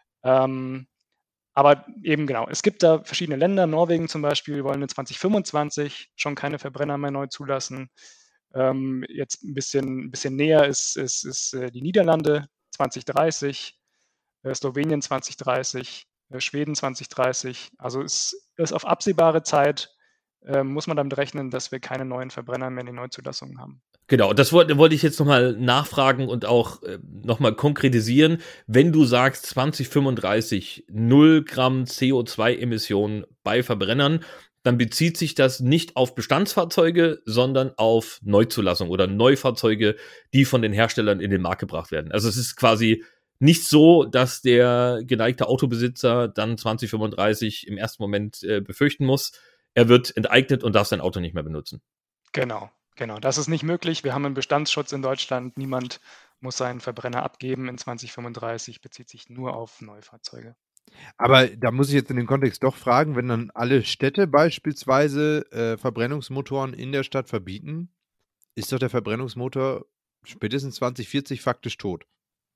Aber eben genau, es gibt da verschiedene Länder. Norwegen zum Beispiel wollen in 2025 schon keine Verbrenner mehr neu zulassen. Jetzt ein bisschen näher ist die Niederlande 2030, Slowenien 2030, Schweden 2030. Also es ist auf absehbare Zeit muss man damit rechnen, dass wir keine neuen Verbrenner mehr in den Neuzulassungen haben. Genau, das wollte ich jetzt nochmal nachfragen und auch nochmal konkretisieren. Wenn du sagst 2035 0 Gramm CO2-Emissionen bei Verbrennern, dann bezieht sich das nicht auf Bestandsfahrzeuge, sondern auf Neuzulassung oder Neufahrzeuge, die von den Herstellern in den Markt gebracht werden. Also es ist quasi nicht so, dass der geneigte Autobesitzer dann 2035 im ersten Moment befürchten muss, er wird enteignet und darf sein Auto nicht mehr benutzen. Genau. Das ist nicht möglich. Wir haben einen Bestandsschutz in Deutschland. Niemand muss seinen Verbrenner abgeben in 2035, bezieht sich nur auf Neufahrzeuge. Aber da muss ich jetzt in dem Kontext doch fragen, wenn dann alle Städte beispielsweise Verbrennungsmotoren in der Stadt verbieten, ist doch der Verbrennungsmotor spätestens 2040 faktisch tot.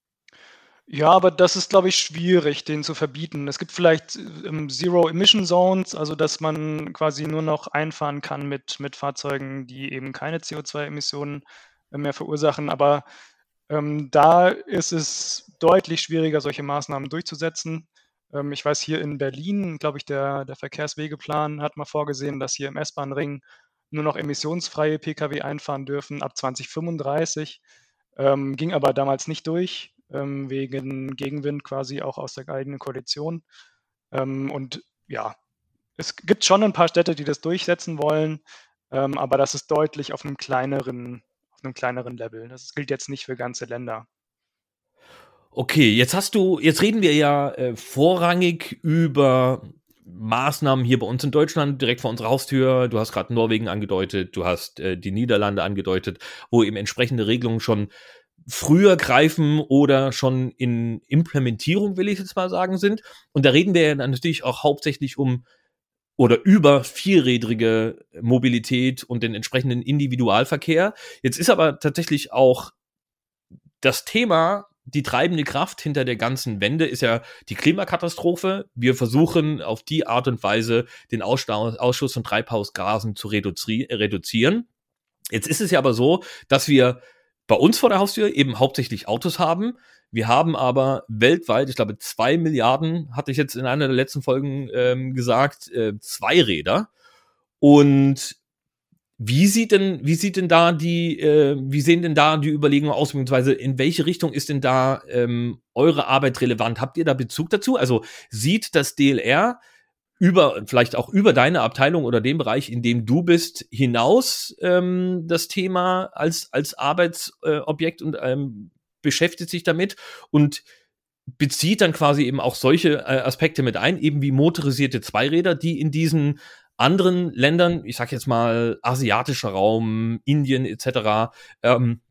Ja, aber das ist, glaube ich, schwierig, den zu verbieten. Es gibt vielleicht Zero-Emission-Zones, also dass man quasi nur noch einfahren kann mit Fahrzeugen, die eben keine CO2-Emissionen mehr verursachen. Aber da ist es deutlich schwieriger, solche Maßnahmen durchzusetzen. Ich weiß, hier in Berlin, glaube ich, der Verkehrswegeplan hat mal vorgesehen, dass hier im S-Bahn-Ring nur noch emissionsfreie Pkw einfahren dürfen ab 2035. Ging aber damals nicht durch. Wegen Gegenwind quasi auch aus der eigenen Koalition. Und ja, es gibt schon ein paar Städte, die das durchsetzen wollen, aber das ist deutlich auf einem kleineren Level. Das gilt jetzt nicht für ganze Länder. Okay, jetzt reden wir ja vorrangig über Maßnahmen hier bei uns in Deutschland, direkt vor unserer Haustür. Du hast gerade Norwegen angedeutet, du hast die Niederlande angedeutet, wo eben entsprechende Regelungen schon früher greifen oder schon in Implementierung, will ich jetzt mal sagen, sind. Und da reden wir ja dann natürlich auch hauptsächlich über vierrädrige Mobilität und den entsprechenden Individualverkehr. Jetzt ist aber tatsächlich auch das Thema, die treibende Kraft hinter der ganzen Wende ist ja die Klimakatastrophe. Wir versuchen auf die Art und Weise den Ausstoß von Treibhausgasen zu reduzieren. Jetzt ist es ja aber so, dass wir bei uns vor der Haustür eben hauptsächlich Autos haben. Wir haben aber weltweit, ich glaube 2 Milliarden, hatte ich jetzt in einer der letzten Folgen gesagt, Zweiräder. Und wie sehen denn da die Überlegungen aus, beziehungsweise in welche Richtung ist denn da eure Arbeit relevant? Habt ihr da Bezug dazu? Also sieht das DLR vielleicht auch über deine Abteilung oder den Bereich, in dem du bist, hinaus das Thema als Arbeitsobjekt und beschäftigt sich damit und bezieht dann quasi eben auch solche Aspekte mit ein, eben wie motorisierte Zweiräder, die in diesen anderen Ländern, ich sag jetzt mal asiatischer Raum, Indien etc.,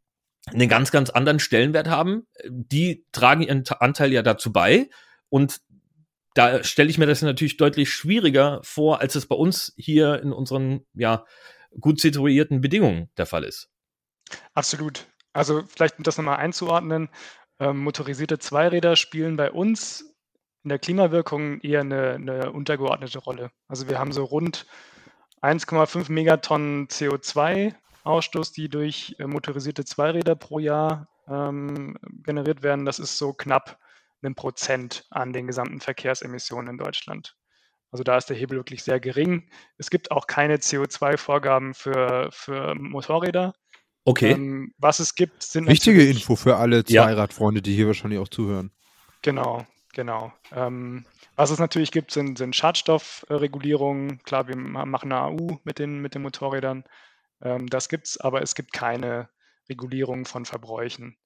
einen ganz, ganz anderen Stellenwert haben. Die tragen ihren Anteil ja dazu bei. Und da stelle ich mir das natürlich deutlich schwieriger vor, als es bei uns hier in unseren, gut situierten Bedingungen der Fall ist. Absolut. Also vielleicht, um das nochmal einzuordnen, motorisierte Zweiräder spielen bei uns in der Klimawirkung eher eine untergeordnete Rolle. Also wir haben so rund 1,5 Megatonnen CO2-Ausstoß, die durch motorisierte Zweiräder pro Jahr generiert werden. Das ist so knapp 1% an den gesamten Verkehrsemissionen in Deutschland. Also da ist der Hebel wirklich sehr gering. Es gibt auch keine CO2-Vorgaben für Motorräder. Okay. Was es gibt, sind Wichtige natürlich- Info für alle Zweiradfreunde, die hier wahrscheinlich auch zuhören. Genau. Was es natürlich gibt, sind Schadstoffregulierungen. Klar, wir machen eine AU mit den Motorrädern. Das gibt's, aber es gibt keine Regulierung von Verbräuchen.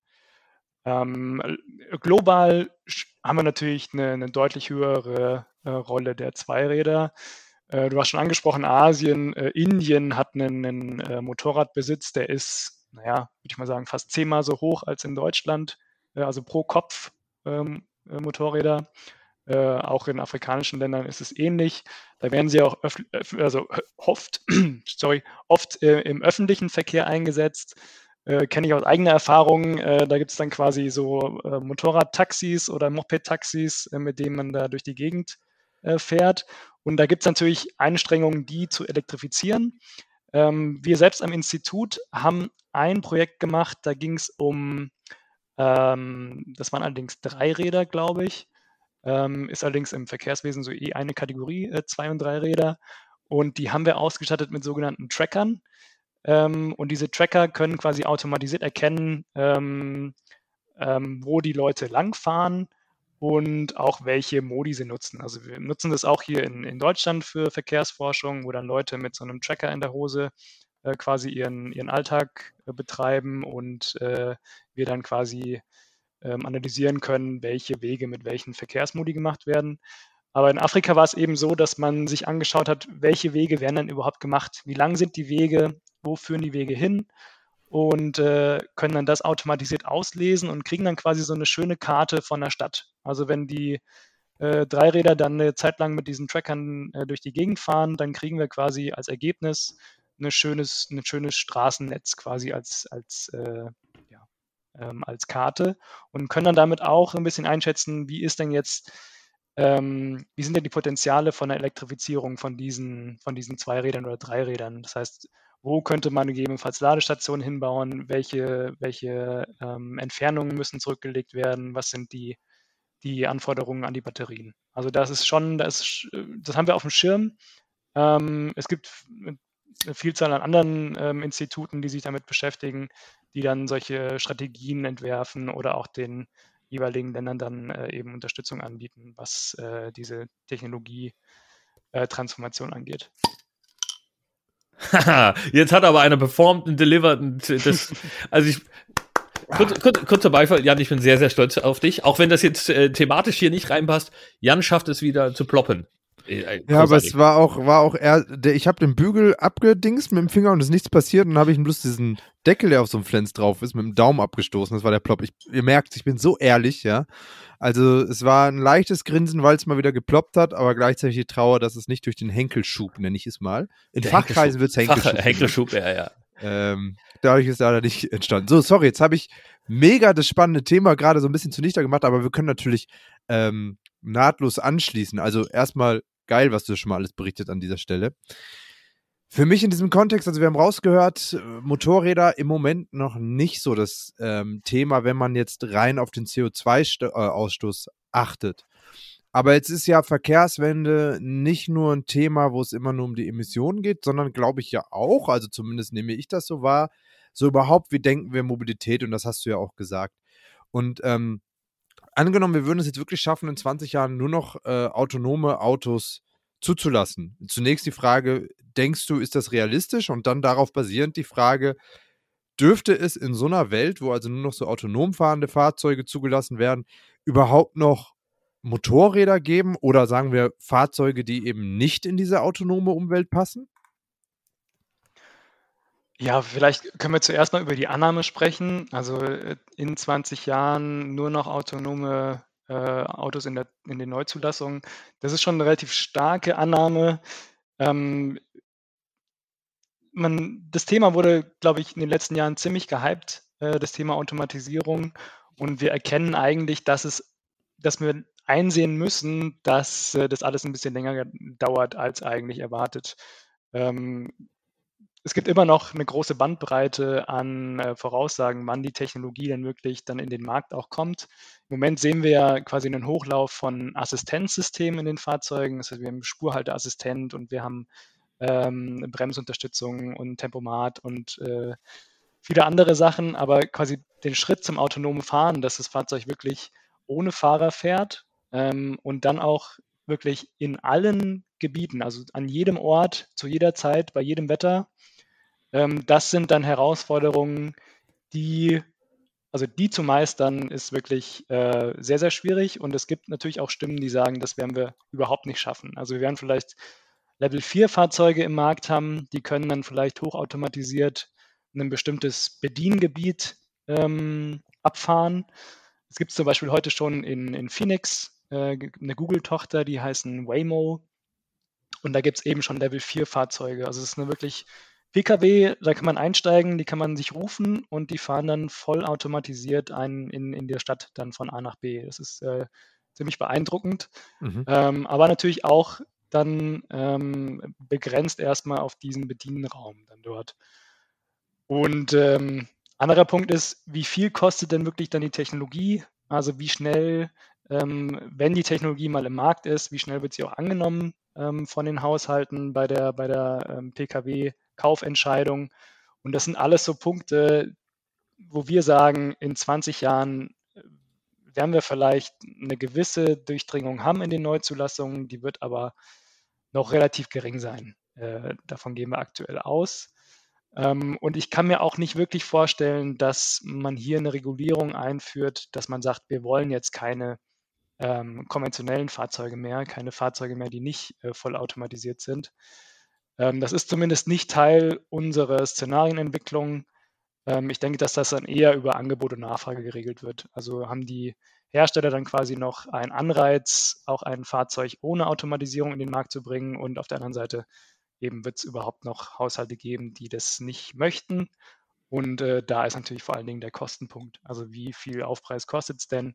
Global haben wir natürlich eine deutlich höhere Rolle der Zweiräder. Du hast schon angesprochen, Asien, Indien hat einen Motorradbesitz, der ist, würde ich mal sagen, fast 10-mal so hoch als in Deutschland, also pro Kopf Motorräder. Auch in afrikanischen Ländern ist es ähnlich. Da werden sie auch oft im öffentlichen Verkehr eingesetzt. Kenne ich aus eigener Erfahrung. Da gibt es dann quasi so Motorradtaxis oder Moped-Taxis, mit denen man da durch die Gegend fährt. Und da gibt es natürlich Anstrengungen, die zu elektrifizieren. Wir selbst am Institut haben ein Projekt gemacht, da ging es um, das waren allerdings 3 Räder, glaube ich. Ist allerdings im Verkehrswesen so eine Kategorie, 2 und 3 Räder. Und die haben wir ausgestattet mit sogenannten Trackern. Und diese Tracker können quasi automatisiert erkennen, wo die Leute langfahren und auch welche Modi sie nutzen. Also wir nutzen das auch hier in Deutschland für Verkehrsforschung, wo dann Leute mit so einem Tracker in der Hose quasi ihren Alltag betreiben und wir dann quasi analysieren können, welche Wege mit welchen Verkehrsmodi gemacht werden. Aber in Afrika war es eben so, dass man sich angeschaut hat, welche Wege werden denn überhaupt gemacht? Wie lang sind die Wege? Wo führen die Wege hin? Und können dann das automatisiert auslesen und kriegen dann quasi so eine schöne Karte von der Stadt. Also wenn die 3 Räder dann eine Zeit lang mit diesen Trackern durch die Gegend fahren, dann kriegen wir quasi als Ergebnis ein schönes Straßennetz quasi als Karte und können dann damit auch ein bisschen einschätzen, wie sind denn die Potenziale von der Elektrifizierung von diesen 2 Rädern oder 3 Rädern. Das heißt, wo könnte man gegebenenfalls Ladestationen hinbauen, welche Entfernungen müssen zurückgelegt werden, was sind die Anforderungen an die Batterien. Also das haben wir auf dem Schirm. Es gibt eine Vielzahl an anderen Instituten, die sich damit beschäftigen, die dann solche Strategien entwerfen oder auch den jeweiligen Ländern dann eben Unterstützung anbieten, was diese Technologie-Transformation angeht. Jetzt hat aber einer performt und delivered. Kurzer Beifall, Jan, ich bin sehr, sehr stolz auf dich. Auch wenn das jetzt thematisch hier nicht reinpasst, Jan schafft es wieder zu ploppen. Ja, aber es war auch eher, ich habe den Bügel abgedingst mit dem Finger und es ist nichts passiert und dann habe ich bloß diesen Deckel, der auf so einem Flens drauf ist, mit dem Daumen abgestoßen. Das war der Plop. Ihr merkt, ich bin so ehrlich, ja. Also es war ein leichtes Grinsen, weil es mal wieder geploppt hat, aber gleichzeitig die Trauer, dass es nicht durch den Henkelschub, nenne ich es mal. In Fachkreisen wird es Henkelschub. Henkelschub, ja. Dadurch ist leider nicht entstanden. So, sorry, jetzt habe ich mega das spannende Thema gerade so ein bisschen zunichte gemacht, aber wir können natürlich nahtlos anschließen. Also erstmal geil, was du schon mal alles berichtet an dieser Stelle. Für mich in diesem Kontext, also wir haben rausgehört, Motorräder im Moment noch nicht so das Thema, wenn man jetzt rein auf den CO2-Ausstoß achtet. Aber jetzt ist ja Verkehrswende nicht nur ein Thema, wo es immer nur um die Emissionen geht, sondern glaube ich ja auch, also zumindest nehme ich das so wahr, so überhaupt, wie denken wir Mobilität, und das hast du ja auch gesagt. Und angenommen, wir würden es jetzt wirklich schaffen, in 20 Jahren nur noch autonome Autos zuzulassen. Zunächst die Frage, denkst du, ist das realistisch? Und dann darauf basierend die Frage, dürfte es in so einer Welt, wo also nur noch so autonom fahrende Fahrzeuge zugelassen werden, überhaupt noch Motorräder geben oder sagen wir Fahrzeuge, die eben nicht in diese autonome Umwelt passen? Ja, vielleicht können wir zuerst mal über die Annahme sprechen. Also in 20 Jahren nur noch autonome Autos in den Neuzulassungen. Das ist schon eine relativ starke Annahme. Ähm, das Thema wurde, glaube ich, in den letzten Jahren ziemlich gehypt, das Thema Automatisierung. Und wir erkennen eigentlich, dass wir einsehen müssen, dass das alles ein bisschen länger dauert als eigentlich erwartet. Ähm, Es gibt immer noch eine große Bandbreite an Voraussagen, wann die Technologie denn wirklich dann in den Markt auch kommt. Im Moment sehen wir ja quasi einen Hochlauf von Assistenzsystemen in den Fahrzeugen. Das heißt, wir haben Spurhalteassistent und wir haben Bremsunterstützung und Tempomat und viele andere Sachen, aber quasi den Schritt zum autonomen Fahren, dass das Fahrzeug wirklich ohne Fahrer fährt und dann auch wirklich in allen Gebieten, also an jedem Ort, zu jeder Zeit, bei jedem Wetter. Das sind dann Herausforderungen, die zu meistern, ist wirklich sehr, sehr schwierig. Und es gibt natürlich auch Stimmen, die sagen, das werden wir überhaupt nicht schaffen. Also wir werden vielleicht Level 4 Fahrzeuge im Markt haben, die können dann vielleicht hochautomatisiert ein bestimmtes Bediengebiet abfahren. Es gibt zum Beispiel heute schon in Phoenix eine Google-Tochter, die heißen Waymo. Und da gibt es eben schon Level 4 Fahrzeuge. Also es ist eine wirklich PKW, da kann man einsteigen, die kann man sich rufen und die fahren dann vollautomatisiert in der Stadt dann von A nach B. Das ist ziemlich beeindruckend, aber natürlich auch dann begrenzt erstmal auf diesen Bedienraum dann dort. Und anderer Punkt ist, wie viel kostet denn wirklich dann die Technologie? Also wie schnell, wenn die Technologie mal im Markt ist, wie schnell wird sie auch angenommen von den Haushalten bei der Pkw-Kaufentscheidung? Und das sind alles so Punkte, wo wir sagen, in 20 Jahren werden wir vielleicht eine gewisse Durchdringung haben in den Neuzulassungen, die wird aber noch relativ gering sein. Davon gehen wir aktuell aus. Und ich kann mir auch nicht wirklich vorstellen, dass man hier eine Regulierung einführt, dass man sagt, wir wollen jetzt keine konventionellen Fahrzeuge mehr, keine Fahrzeuge mehr, die nicht vollautomatisiert sind. Das ist zumindest nicht Teil unserer Szenarienentwicklung. Ich denke, dass das dann eher über Angebot und Nachfrage geregelt wird. Also haben die Hersteller dann quasi noch einen Anreiz, auch ein Fahrzeug ohne Automatisierung in den Markt zu bringen, und auf der anderen Seite eben wird es überhaupt noch Haushalte geben, die das nicht möchten. Und da ist natürlich vor allen Dingen der Kostenpunkt. Also wie viel Aufpreis kostet es denn?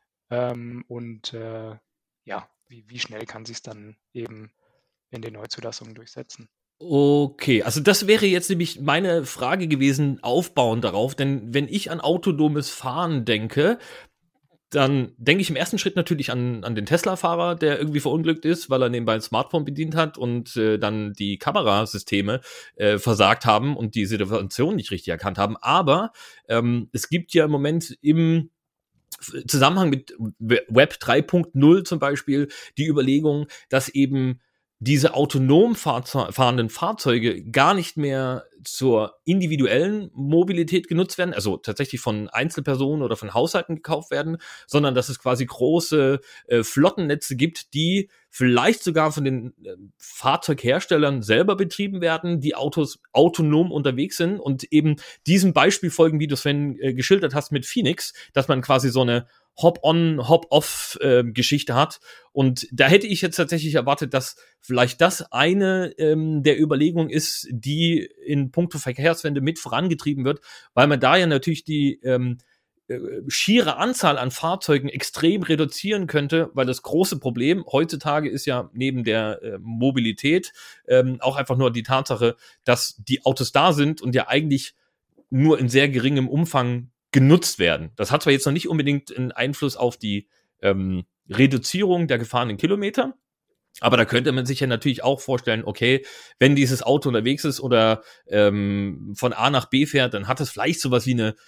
Ja, wie schnell kann sich es dann eben in den Neuzulassungen durchsetzen? Okay, also das wäre jetzt nämlich meine Frage gewesen, aufbauend darauf, denn wenn ich an autonomes Fahren denke, dann denke ich im ersten Schritt natürlich an den Tesla-Fahrer, der irgendwie verunglückt ist, weil er nebenbei ein Smartphone bedient hat und dann die Kamerasysteme versagt haben und die Situation nicht richtig erkannt haben. Aber es gibt ja im Moment im Zusammenhang mit Web 3.0 zum Beispiel die Überlegung, dass eben diese autonom fahrenden Fahrzeuge gar nicht mehr zur individuellen Mobilität genutzt werden, also tatsächlich von Einzelpersonen oder von Haushalten gekauft werden, sondern dass es quasi große Flottennetze gibt, die vielleicht sogar von den Fahrzeugherstellern selber betrieben werden, die Autos autonom unterwegs sind und eben diesem Beispiel folgen, wie du Sven geschildert hast mit Phoenix, dass man quasi so eine Hop-on, Hop-off Geschichte hat. Und da hätte ich jetzt tatsächlich erwartet, dass vielleicht das eine der Überlegungen ist, die in puncto Verkehrswende mit vorangetrieben wird, weil man da ja natürlich die schiere Anzahl an Fahrzeugen extrem reduzieren könnte, weil das große Problem heutzutage ist ja neben der Mobilität auch einfach nur die Tatsache, dass die Autos da sind und ja eigentlich nur in sehr geringem Umfang genutzt werden. Das hat zwar jetzt noch nicht unbedingt einen Einfluss auf die Reduzierung der gefahrenen Kilometer, aber da könnte man sich ja natürlich auch vorstellen, okay, wenn dieses Auto unterwegs ist oder von A nach B fährt, dann hat es vielleicht sowas wie eine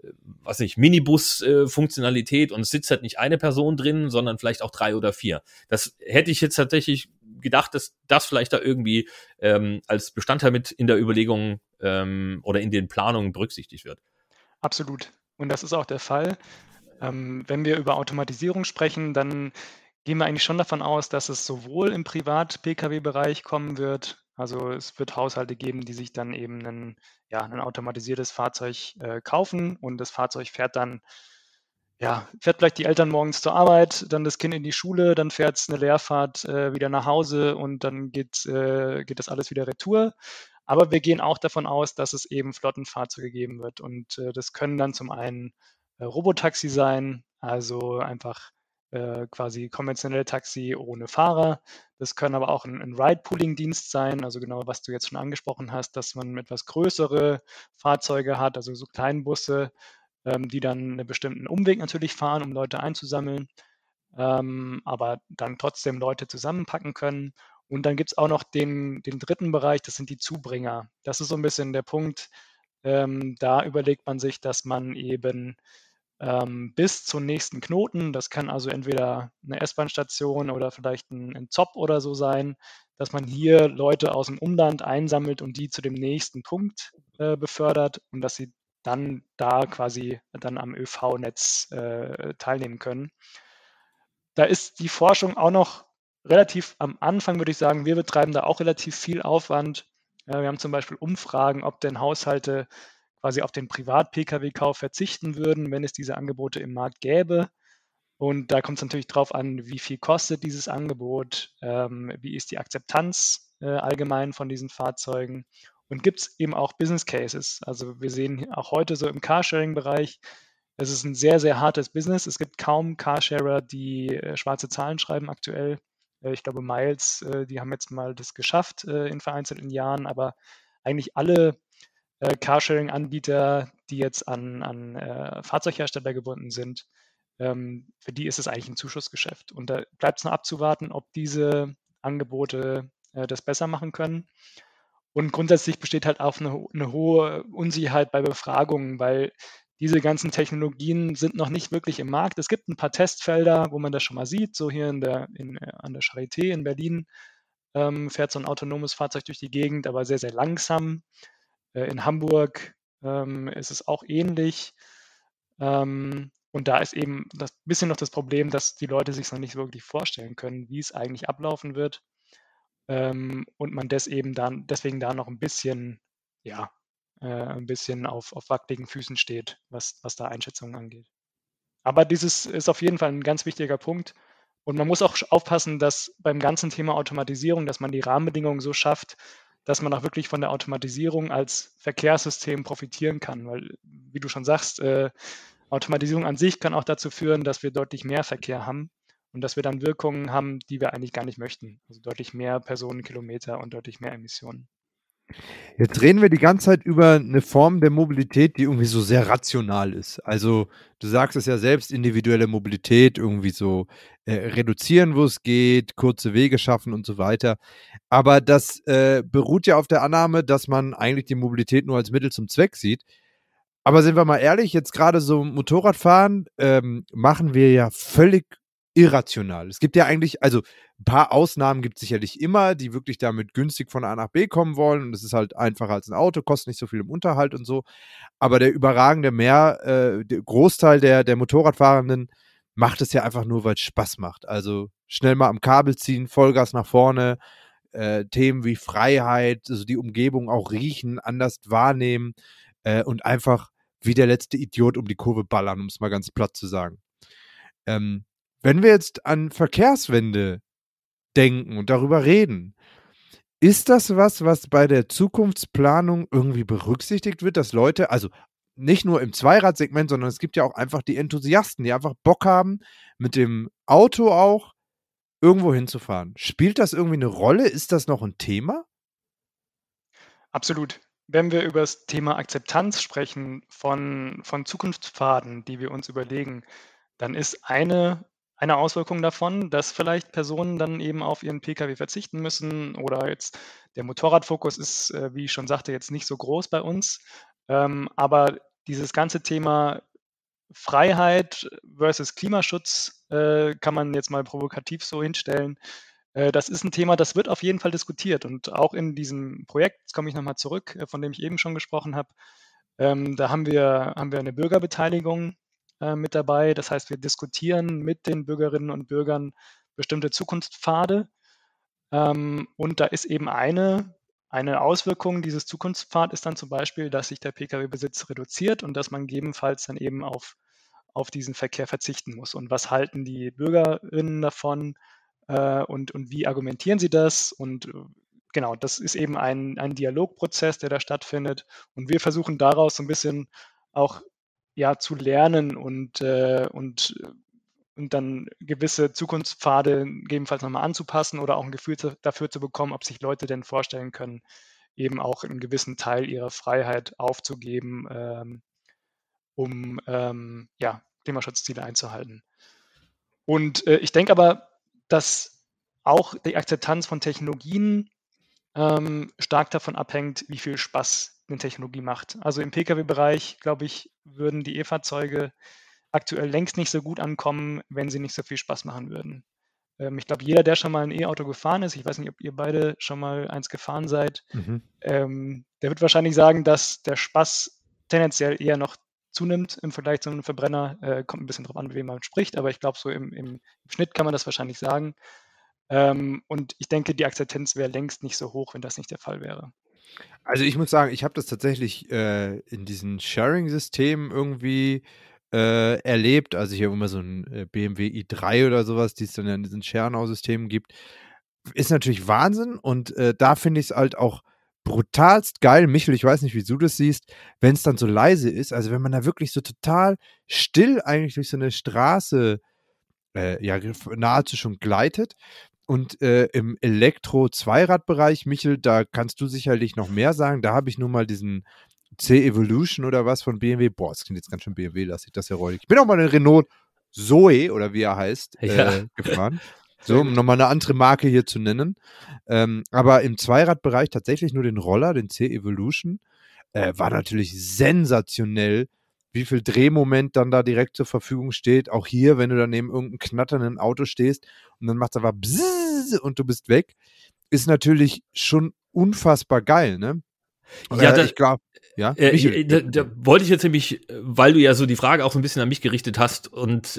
Minibus-Funktionalität und es sitzt halt nicht eine Person drin, sondern vielleicht auch 3 oder 4. Das hätte ich jetzt tatsächlich gedacht, dass das vielleicht da irgendwie als Bestandteil mit in der Überlegung oder in den Planungen berücksichtigt wird. Absolut. Und das ist auch der Fall. Wenn wir über Automatisierung sprechen, dann gehen wir eigentlich schon davon aus, dass es sowohl im Privat-Pkw-Bereich kommen wird, Also es wird Haushalte geben, die sich dann eben ein automatisiertes Fahrzeug kaufen und das Fahrzeug fährt vielleicht die Eltern morgens zur Arbeit, dann das Kind in die Schule, dann fährt es eine Leerfahrt wieder nach Hause und dann geht das alles wieder retour. Aber wir gehen auch davon aus, dass es eben Flottenfahrzeuge geben wird. Und das können dann zum einen Robotaxi sein, also einfach quasi konventionelle Taxi ohne Fahrer. Das können aber auch ein Ride-Pooling-Dienst sein, also genau, was du jetzt schon angesprochen hast, dass man etwas größere Fahrzeuge hat, also so Kleinbusse, die dann einen bestimmten Umweg natürlich fahren, um Leute einzusammeln, aber dann trotzdem Leute zusammenpacken können. Und dann gibt es auch noch den dritten Bereich, das sind die Zubringer. Das ist so ein bisschen der Punkt, da überlegt man sich, dass man eben bis zum nächsten Knoten, das kann also entweder eine S-Bahn-Station oder vielleicht ein ZOP oder so sein, dass man hier Leute aus dem Umland einsammelt und die zu dem nächsten Punkt befördert und dass sie dann da quasi dann am ÖV-Netz teilnehmen können. Da ist die Forschung auch noch relativ am Anfang, würde ich sagen. Wir betreiben da auch relativ viel Aufwand. Wir haben zum Beispiel Umfragen, ob denn Haushalte quasi auf den Privat-Pkw-Kauf verzichten würden, wenn es diese Angebote im Markt gäbe. Und da kommt es natürlich darauf an, wie viel kostet dieses Angebot, wie ist die Akzeptanz allgemein von diesen Fahrzeugen und gibt es eben auch Business Cases. Also wir sehen auch heute so im Carsharing-Bereich, es ist ein sehr, sehr hartes Business. Es gibt kaum Carsharer, die schwarze Zahlen schreiben aktuell. Ich glaube, Miles, die haben jetzt mal das geschafft in vereinzelten Jahren, aber eigentlich alle Carsharing-Anbieter, die jetzt an Fahrzeughersteller gebunden sind, für die ist es eigentlich ein Zuschussgeschäft. Und da bleibt es noch abzuwarten, ob diese Angebote das besser machen können. Und grundsätzlich besteht halt auch eine hohe Unsicherheit bei Befragungen, weil diese ganzen Technologien sind noch nicht wirklich im Markt. Es gibt ein paar Testfelder, wo man das schon mal sieht. So hier an der Charité in Berlin fährt so ein autonomes Fahrzeug durch die Gegend, aber sehr, sehr langsam. In Hamburg ist es auch ähnlich. Und da ist eben das bisschen noch das Problem, dass die Leute sich noch nicht wirklich vorstellen können, wie es eigentlich ablaufen wird. Und man deswegen da noch ein bisschen, ein bisschen auf wackeligen Füßen steht, was da Einschätzungen angeht. Aber dieses ist auf jeden Fall ein ganz wichtiger Punkt. Und man muss auch aufpassen, dass beim ganzen Thema Automatisierung, dass man die Rahmenbedingungen so schafft, dass man auch wirklich von der Automatisierung als Verkehrssystem profitieren kann. Weil, wie du schon sagst, Automatisierung an sich kann auch dazu führen, dass wir deutlich mehr Verkehr haben und dass wir dann Wirkungen haben, die wir eigentlich gar nicht möchten. Also deutlich mehr Personenkilometer und deutlich mehr Emissionen. Jetzt reden wir die ganze Zeit über eine Form der Mobilität, die irgendwie so sehr rational ist. Also du sagst es ja selbst, individuelle Mobilität, irgendwie so reduzieren, wo es geht, kurze Wege schaffen und so weiter. Aber das beruht ja auf der Annahme, dass man eigentlich die Mobilität nur als Mittel zum Zweck sieht. Aber sind wir mal ehrlich, jetzt gerade so Motorradfahren machen wir ja völlig irrational. Es gibt ja eigentlich, also ein paar Ausnahmen gibt es sicherlich immer, die wirklich damit günstig von A nach B kommen wollen. Und das ist halt einfacher als ein Auto, kostet nicht so viel im Unterhalt und so. Aber der überragende der Großteil der Motorradfahrenden macht es ja einfach nur, weil es Spaß macht. Also schnell mal am Kabel ziehen, Vollgas nach vorne, Themen wie Freiheit, also die Umgebung auch riechen, anders wahrnehmen und einfach wie der letzte Idiot um die Kurve ballern, um es mal ganz platt zu sagen. Wenn wir jetzt an Verkehrswende denken und darüber reden, ist das was bei der Zukunftsplanung irgendwie berücksichtigt wird, dass Leute, also nicht nur im Zweiradsegment, sondern es gibt ja auch einfach die Enthusiasten, die einfach Bock haben, mit dem Auto auch irgendwo hinzufahren. Spielt das irgendwie eine Rolle? Ist das noch ein Thema? Absolut. Wenn wir über das Thema Akzeptanz sprechen von Zukunftspfaden, die wir uns überlegen, dann ist eine Auswirkung davon, dass vielleicht Personen dann eben auf ihren Pkw verzichten müssen oder jetzt der Motorradfokus ist, wie ich schon sagte, jetzt nicht so groß bei uns. Aber dieses ganze Thema Freiheit versus Klimaschutz kann man jetzt mal provokativ so hinstellen. Das ist ein Thema, das wird auf jeden Fall diskutiert. Und auch in diesem Projekt, jetzt komme ich nochmal zurück, von dem ich eben schon gesprochen habe, da haben wir eine Bürgerbeteiligung mit dabei. Das heißt, wir diskutieren mit den Bürgerinnen und Bürgern bestimmte Zukunftspfade. Und da ist eben eine Eine Auswirkung dieses Zukunftspfad ist dann zum Beispiel, dass sich der Pkw-Besitz reduziert und dass man gegebenenfalls dann eben auf diesen Verkehr verzichten muss. Und was halten die Bürgerinnen davon und wie argumentieren sie das? Und genau, das ist eben ein Dialogprozess, der da stattfindet. Und wir versuchen daraus so ein bisschen auch zu lernen und dann gewisse Zukunftspfade gegebenenfalls nochmal anzupassen oder auch ein Gefühl dafür zu bekommen, ob sich Leute denn vorstellen können, eben auch einen gewissen Teil ihrer Freiheit aufzugeben, um Klimaschutzziele einzuhalten. Und ich denke aber, dass auch die Akzeptanz von Technologien stark davon abhängt, wie viel Spaß eine Technologie macht. Also im Pkw-Bereich, glaube ich, würden die E-Fahrzeuge aktuell längst nicht so gut ankommen, wenn sie nicht so viel Spaß machen würden. Ich glaube, jeder, der schon mal ein E-Auto gefahren ist, ich weiß nicht, ob ihr beide schon mal eins gefahren seid, der wird wahrscheinlich sagen, dass der Spaß tendenziell eher noch zunimmt im Vergleich zu einem Verbrenner. Kommt ein bisschen drauf an, mit wem man spricht, aber ich glaube, so im Schnitt kann man das wahrscheinlich sagen. Und ich denke, die Akzeptanz wäre längst nicht so hoch, wenn das nicht der Fall wäre. Also ich muss sagen, ich habe das tatsächlich in diesen Sharing-Systemen irgendwie erlebt. Also hier immer so ein BMW i3 oder sowas, die es dann ja in diesen Share-Now-Systemen gibt. Ist natürlich Wahnsinn und da finde ich es halt auch brutalst geil. Michel, ich weiß nicht, wie du das siehst, wenn es dann so leise ist. Also wenn man da wirklich so total still eigentlich durch so eine Straße nahezu schon gleitet. Und im Elektro-Zweiradbereich, Michel, da kannst du sicherlich noch mehr sagen. Da habe ich nur mal diesen C-Evolution oder was von BMW. Boah, das klingt jetzt ganz schön BMW-lastig, das ist ja räudig. Ich bin auch mal den Renault Zoe, oder wie er heißt, gefahren. So, um nochmal eine andere Marke hier zu nennen. Aber im Zweiradbereich tatsächlich nur den Roller, den C-Evolution. War natürlich sensationell, wie viel Drehmoment dann da direkt zur Verfügung steht. Auch hier, wenn du dann neben irgendeinem knatternden Auto stehst und dann macht es einfach bzzz und du bist weg, ist natürlich schon unfassbar geil, ne? Ja, ich glaube, ja. Da wollte ich jetzt nämlich, weil du ja so die Frage auch so ein bisschen an mich gerichtet hast und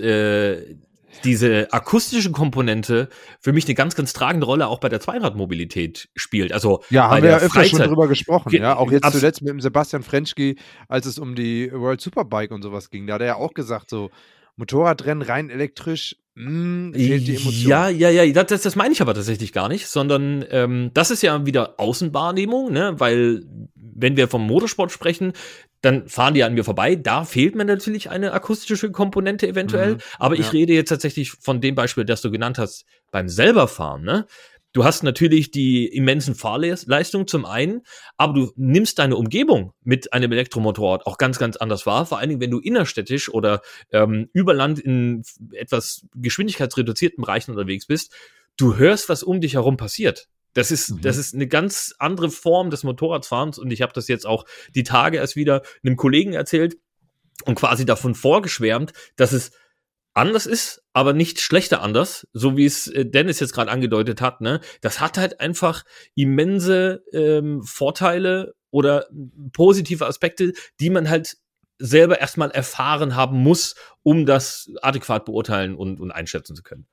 diese akustische Komponente für mich eine ganz, ganz tragende Rolle auch bei der Zweiradmobilität spielt. Also ja, bei haben wir ja der öfter schon Freizeit. drüber gesprochen, ja. Auch jetzt zuletzt mit dem Sebastian Frenschke, als es um die World Superbike und sowas ging. Da hat er ja auch gesagt, so Motorradrennen rein elektrisch, fehlt die Emotion. Ja, das meine ich aber tatsächlich gar nicht, sondern das ist ja wieder Außenwahrnehmung, ne? Weil wenn wir vom Motorsport sprechen, dann fahren die an mir vorbei. Da fehlt mir natürlich eine akustische Komponente eventuell. Aber ich rede jetzt tatsächlich von dem Beispiel, das du genannt hast, beim selberfahren, ne? Du hast natürlich die immensen Fahrleistungen zum einen, aber du nimmst deine Umgebung mit einem Elektromotorrad auch ganz, ganz anders wahr. Vor allen Dingen, wenn du innerstädtisch oder über Land in etwas geschwindigkeitsreduzierten Bereichen unterwegs bist. Du hörst, was um dich herum passiert. Das ist eine ganz andere Form des Motorradfahrens und ich habe das jetzt auch die Tage erst wieder einem Kollegen erzählt und quasi davon vorgeschwärmt, dass es anders ist, aber nicht schlechter anders, so wie es Dennis jetzt gerade angedeutet hat, ne? Das hat halt einfach immense Vorteile oder positive Aspekte, die man halt selber erstmal erfahren haben muss, um das adäquat beurteilen und einschätzen zu können.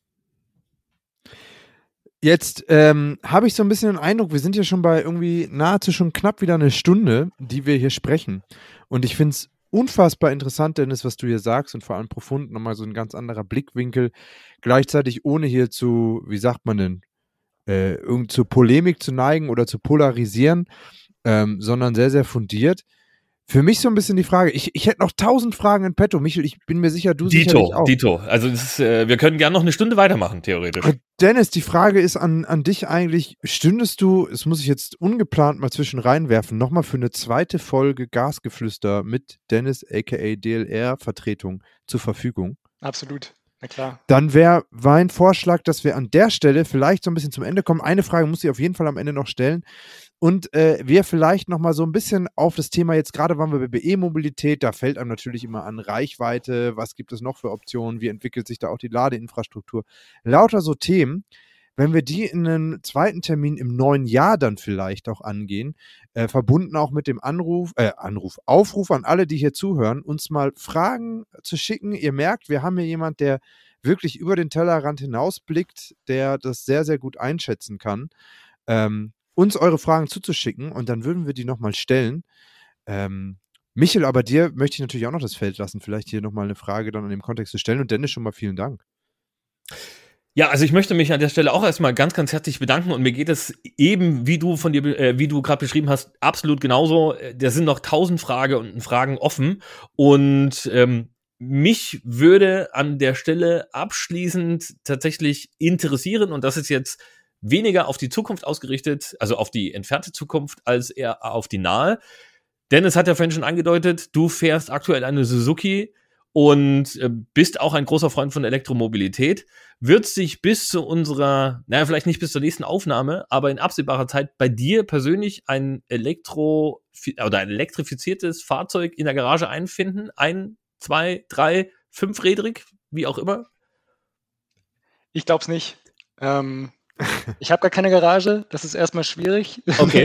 Jetzt habe ich so ein bisschen den Eindruck, wir sind ja schon bei irgendwie nahezu schon knapp wieder eine Stunde, die wir hier sprechen. Und ich finde es unfassbar interessant, Dennis, was du hier sagst und vor allem profund, nochmal so ein ganz anderer Blickwinkel. Gleichzeitig ohne hier zu, wie sagt man denn, zu Polemik zu neigen oder zu polarisieren, sondern sehr, sehr fundiert. Für mich so ein bisschen die Frage, ich hätte noch 1000 Fragen in petto. Michel, ich bin mir sicher, du sicherlich auch. Dito. Also wir können gerne noch eine Stunde weitermachen, theoretisch. Dennis, die Frage ist an dich eigentlich, stündest du, das muss ich jetzt ungeplant mal zwischen reinwerfen, nochmal für eine zweite Folge Gasgeflüster mit Dennis aka DLR-Vertretung zur Verfügung? Absolut, na klar. Dann wäre mein Vorschlag, dass wir an der Stelle vielleicht so ein bisschen zum Ende kommen. Eine Frage muss ich auf jeden Fall am Ende noch stellen. Und wir vielleicht nochmal so ein bisschen auf das Thema, jetzt gerade waren wir bei E-Mobilität, da fällt einem natürlich immer an Reichweite, was gibt es noch für Optionen, wie entwickelt sich da auch die Ladeinfrastruktur, lauter so Themen. Wenn wir die in einem zweiten Termin im neuen Jahr dann vielleicht auch angehen, verbunden auch mit dem Aufruf an alle, die hier zuhören, uns mal Fragen zu schicken. Ihr merkt, wir haben hier jemand, der wirklich über den Tellerrand hinausblickt, der das sehr, sehr gut einschätzen kann. uns eure Fragen zuzuschicken und dann würden wir die nochmal stellen. Michel, aber dir möchte ich natürlich auch noch das Feld lassen, vielleicht hier nochmal eine Frage dann in dem Kontext zu stellen. Und Dennis, schon mal vielen Dank. Ja, also ich möchte mich an der Stelle auch erstmal ganz, ganz herzlich bedanken und mir geht es eben, wie du gerade beschrieben hast, absolut genauso. Da sind noch 1000 Fragen offen und mich würde an der Stelle abschließend tatsächlich interessieren, und das ist jetzt weniger auf die Zukunft ausgerichtet, also auf die entfernte Zukunft, als eher auf die nahe. Dennis hat ja vorhin schon angedeutet, du fährst aktuell eine Suzuki und bist auch ein großer Freund von Elektromobilität. Wird sich bis zu unserer, vielleicht nicht bis zur nächsten Aufnahme, aber in absehbarer Zeit bei dir persönlich ein elektrifiziertes Fahrzeug in der Garage einfinden? 1, 2, 3, 5-rädrig, wie auch immer? Ich glaube es nicht. Ich habe gar keine Garage, das ist erstmal schwierig. Okay.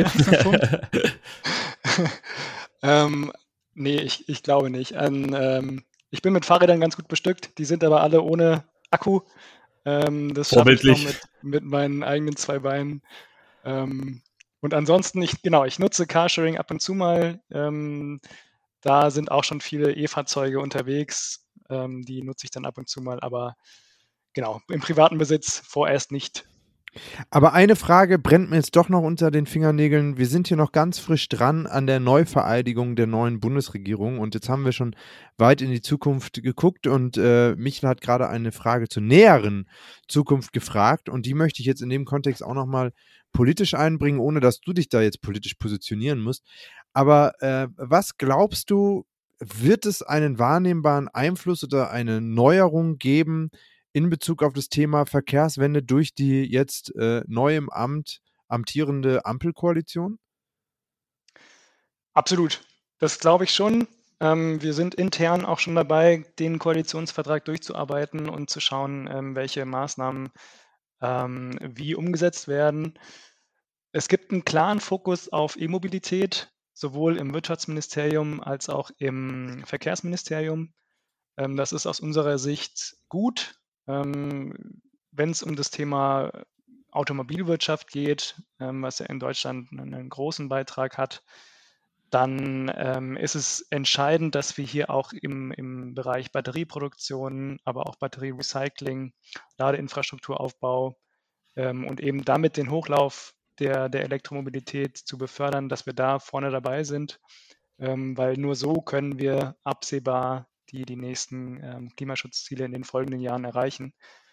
Nee, ich glaube nicht. Ich bin mit Fahrrädern ganz gut bestückt, die sind aber alle ohne Akku. Das schaffe ich noch mit meinen eigenen 2 Beinen. Und ansonsten, ich nutze Carsharing ab und zu mal. Da sind auch schon viele E-Fahrzeuge unterwegs. Die nutze ich dann ab und zu mal, aber genau, im privaten Besitz vorerst nicht. Aber eine Frage brennt mir jetzt doch noch unter den Fingernägeln. Wir sind hier noch ganz frisch dran an der Neuvereidigung der neuen Bundesregierung und jetzt haben wir schon weit in die Zukunft geguckt und Michel hat gerade eine Frage zur näheren Zukunft gefragt und die möchte ich jetzt in dem Kontext auch nochmal politisch einbringen, ohne dass du dich da jetzt politisch positionieren musst. Aber was glaubst du, wird es einen wahrnehmbaren Einfluss oder eine Neuerung geben in Bezug auf das Thema Verkehrswende durch die jetzt neu im Amt amtierende Ampelkoalition? Absolut. Das glaube ich schon. Wir sind intern auch schon dabei, den Koalitionsvertrag durchzuarbeiten und zu schauen, welche Maßnahmen wie umgesetzt werden. Es gibt einen klaren Fokus auf E-Mobilität, sowohl im Wirtschaftsministerium als auch im Verkehrsministerium. Das ist aus unserer Sicht gut. Wenn es um das Thema Automobilwirtschaft geht, was ja in Deutschland einen großen Beitrag hat, dann ist es entscheidend, dass wir hier auch im Bereich Batterieproduktion, aber auch Batterierecycling, Ladeinfrastrukturaufbau und eben damit den Hochlauf der Elektromobilität zu befördern, dass wir da vorne dabei sind, weil nur so können wir absehbar die nächsten Klimaschutzziele in den folgenden Jahren erreichen.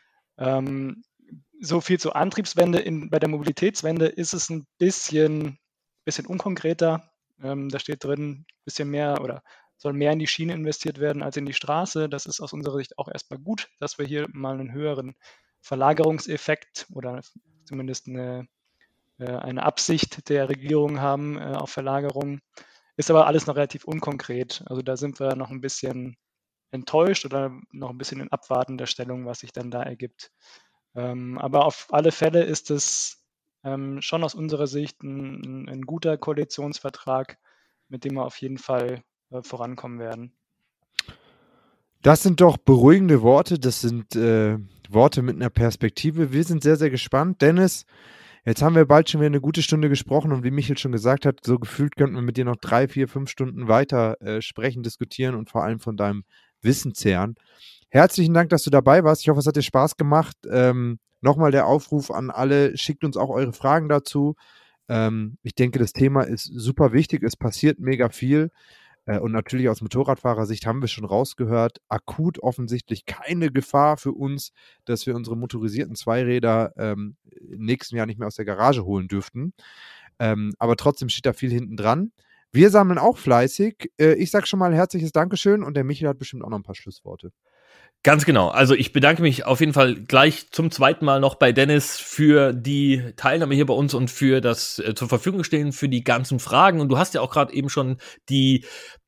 So viel zur Antriebswende. Bei der Mobilitätswende ist es ein bisschen unkonkreter. Da steht drin, ein bisschen mehr oder soll mehr in die Schiene investiert werden als in die Straße. Das ist aus unserer Sicht auch erstmal gut, dass wir hier mal einen höheren Verlagerungseffekt oder zumindest eine Absicht der Regierung haben auf Verlagerung. Ist aber alles noch relativ unkonkret. Also da sind wir noch ein bisschen enttäuscht oder noch ein bisschen in abwartender Stellung, was sich dann da ergibt. Aber auf alle Fälle ist es schon aus unserer Sicht ein guter Koalitionsvertrag, mit dem wir auf jeden Fall vorankommen werden. Das sind doch beruhigende Worte. Das sind Worte mit einer Perspektive. Wir sind sehr, sehr gespannt. Dennis, jetzt haben wir bald schon wieder eine gute Stunde gesprochen und wie Michel schon gesagt hat, so gefühlt könnten wir mit dir noch 3, 4, 5 Stunden weiter sprechen, diskutieren und vor allem von deinem Wissen zehren. Herzlichen Dank, dass du dabei warst. Ich hoffe, es hat dir Spaß gemacht. Nochmal der Aufruf an alle, schickt uns auch eure Fragen dazu. Ich denke, das Thema ist super wichtig. Es passiert mega viel. Und natürlich aus Motorradfahrersicht haben wir schon rausgehört, akut offensichtlich keine Gefahr für uns, dass wir unsere motorisierten Zweiräder im nächsten Jahr nicht mehr aus der Garage holen dürften. Aber trotzdem steht da viel hinten dran. Wir sammeln auch fleißig. Ich sage schon mal ein herzliches Dankeschön und der Michael hat bestimmt auch noch ein paar Schlussworte. Ganz genau. Also ich bedanke mich auf jeden Fall gleich zum zweiten Mal noch bei Dennis für die Teilnahme hier bei uns und für das zur Verfügung stellen für die ganzen Fragen. Und du hast ja auch gerade eben schon die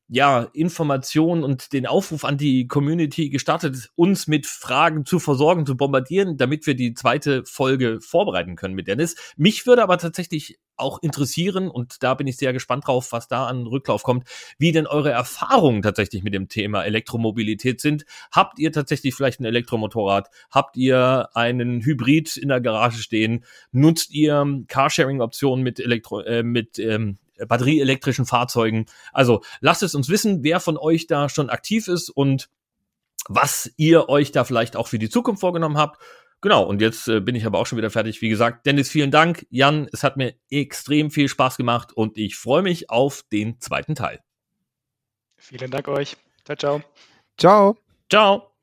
Informationen und den Aufruf an die Community gestartet, uns mit Fragen zu versorgen, zu bombardieren, damit wir die zweite Folge vorbereiten können mit Dennis. Mich würde aber tatsächlich auch interessieren, und da bin ich sehr gespannt drauf, was da an Rücklauf kommt, wie denn eure Erfahrungen tatsächlich mit dem Thema Elektromobilität sind. Habt ihr tatsächlich vielleicht ein Elektromotorrad? Habt ihr einen Hybrid in der Garage stehen? Nutzt ihr Carsharing-Optionen mit batterieelektrischen Fahrzeugen? Also lasst es uns wissen, wer von euch da schon aktiv ist und was ihr euch da vielleicht auch für die Zukunft vorgenommen habt. Genau, und jetzt bin ich aber auch schon wieder fertig. Wie gesagt, Dennis, vielen Dank. Jan, es hat mir extrem viel Spaß gemacht und ich freue mich auf den zweiten Teil. Vielen Dank euch. Ciao, ciao. Ciao. Ciao.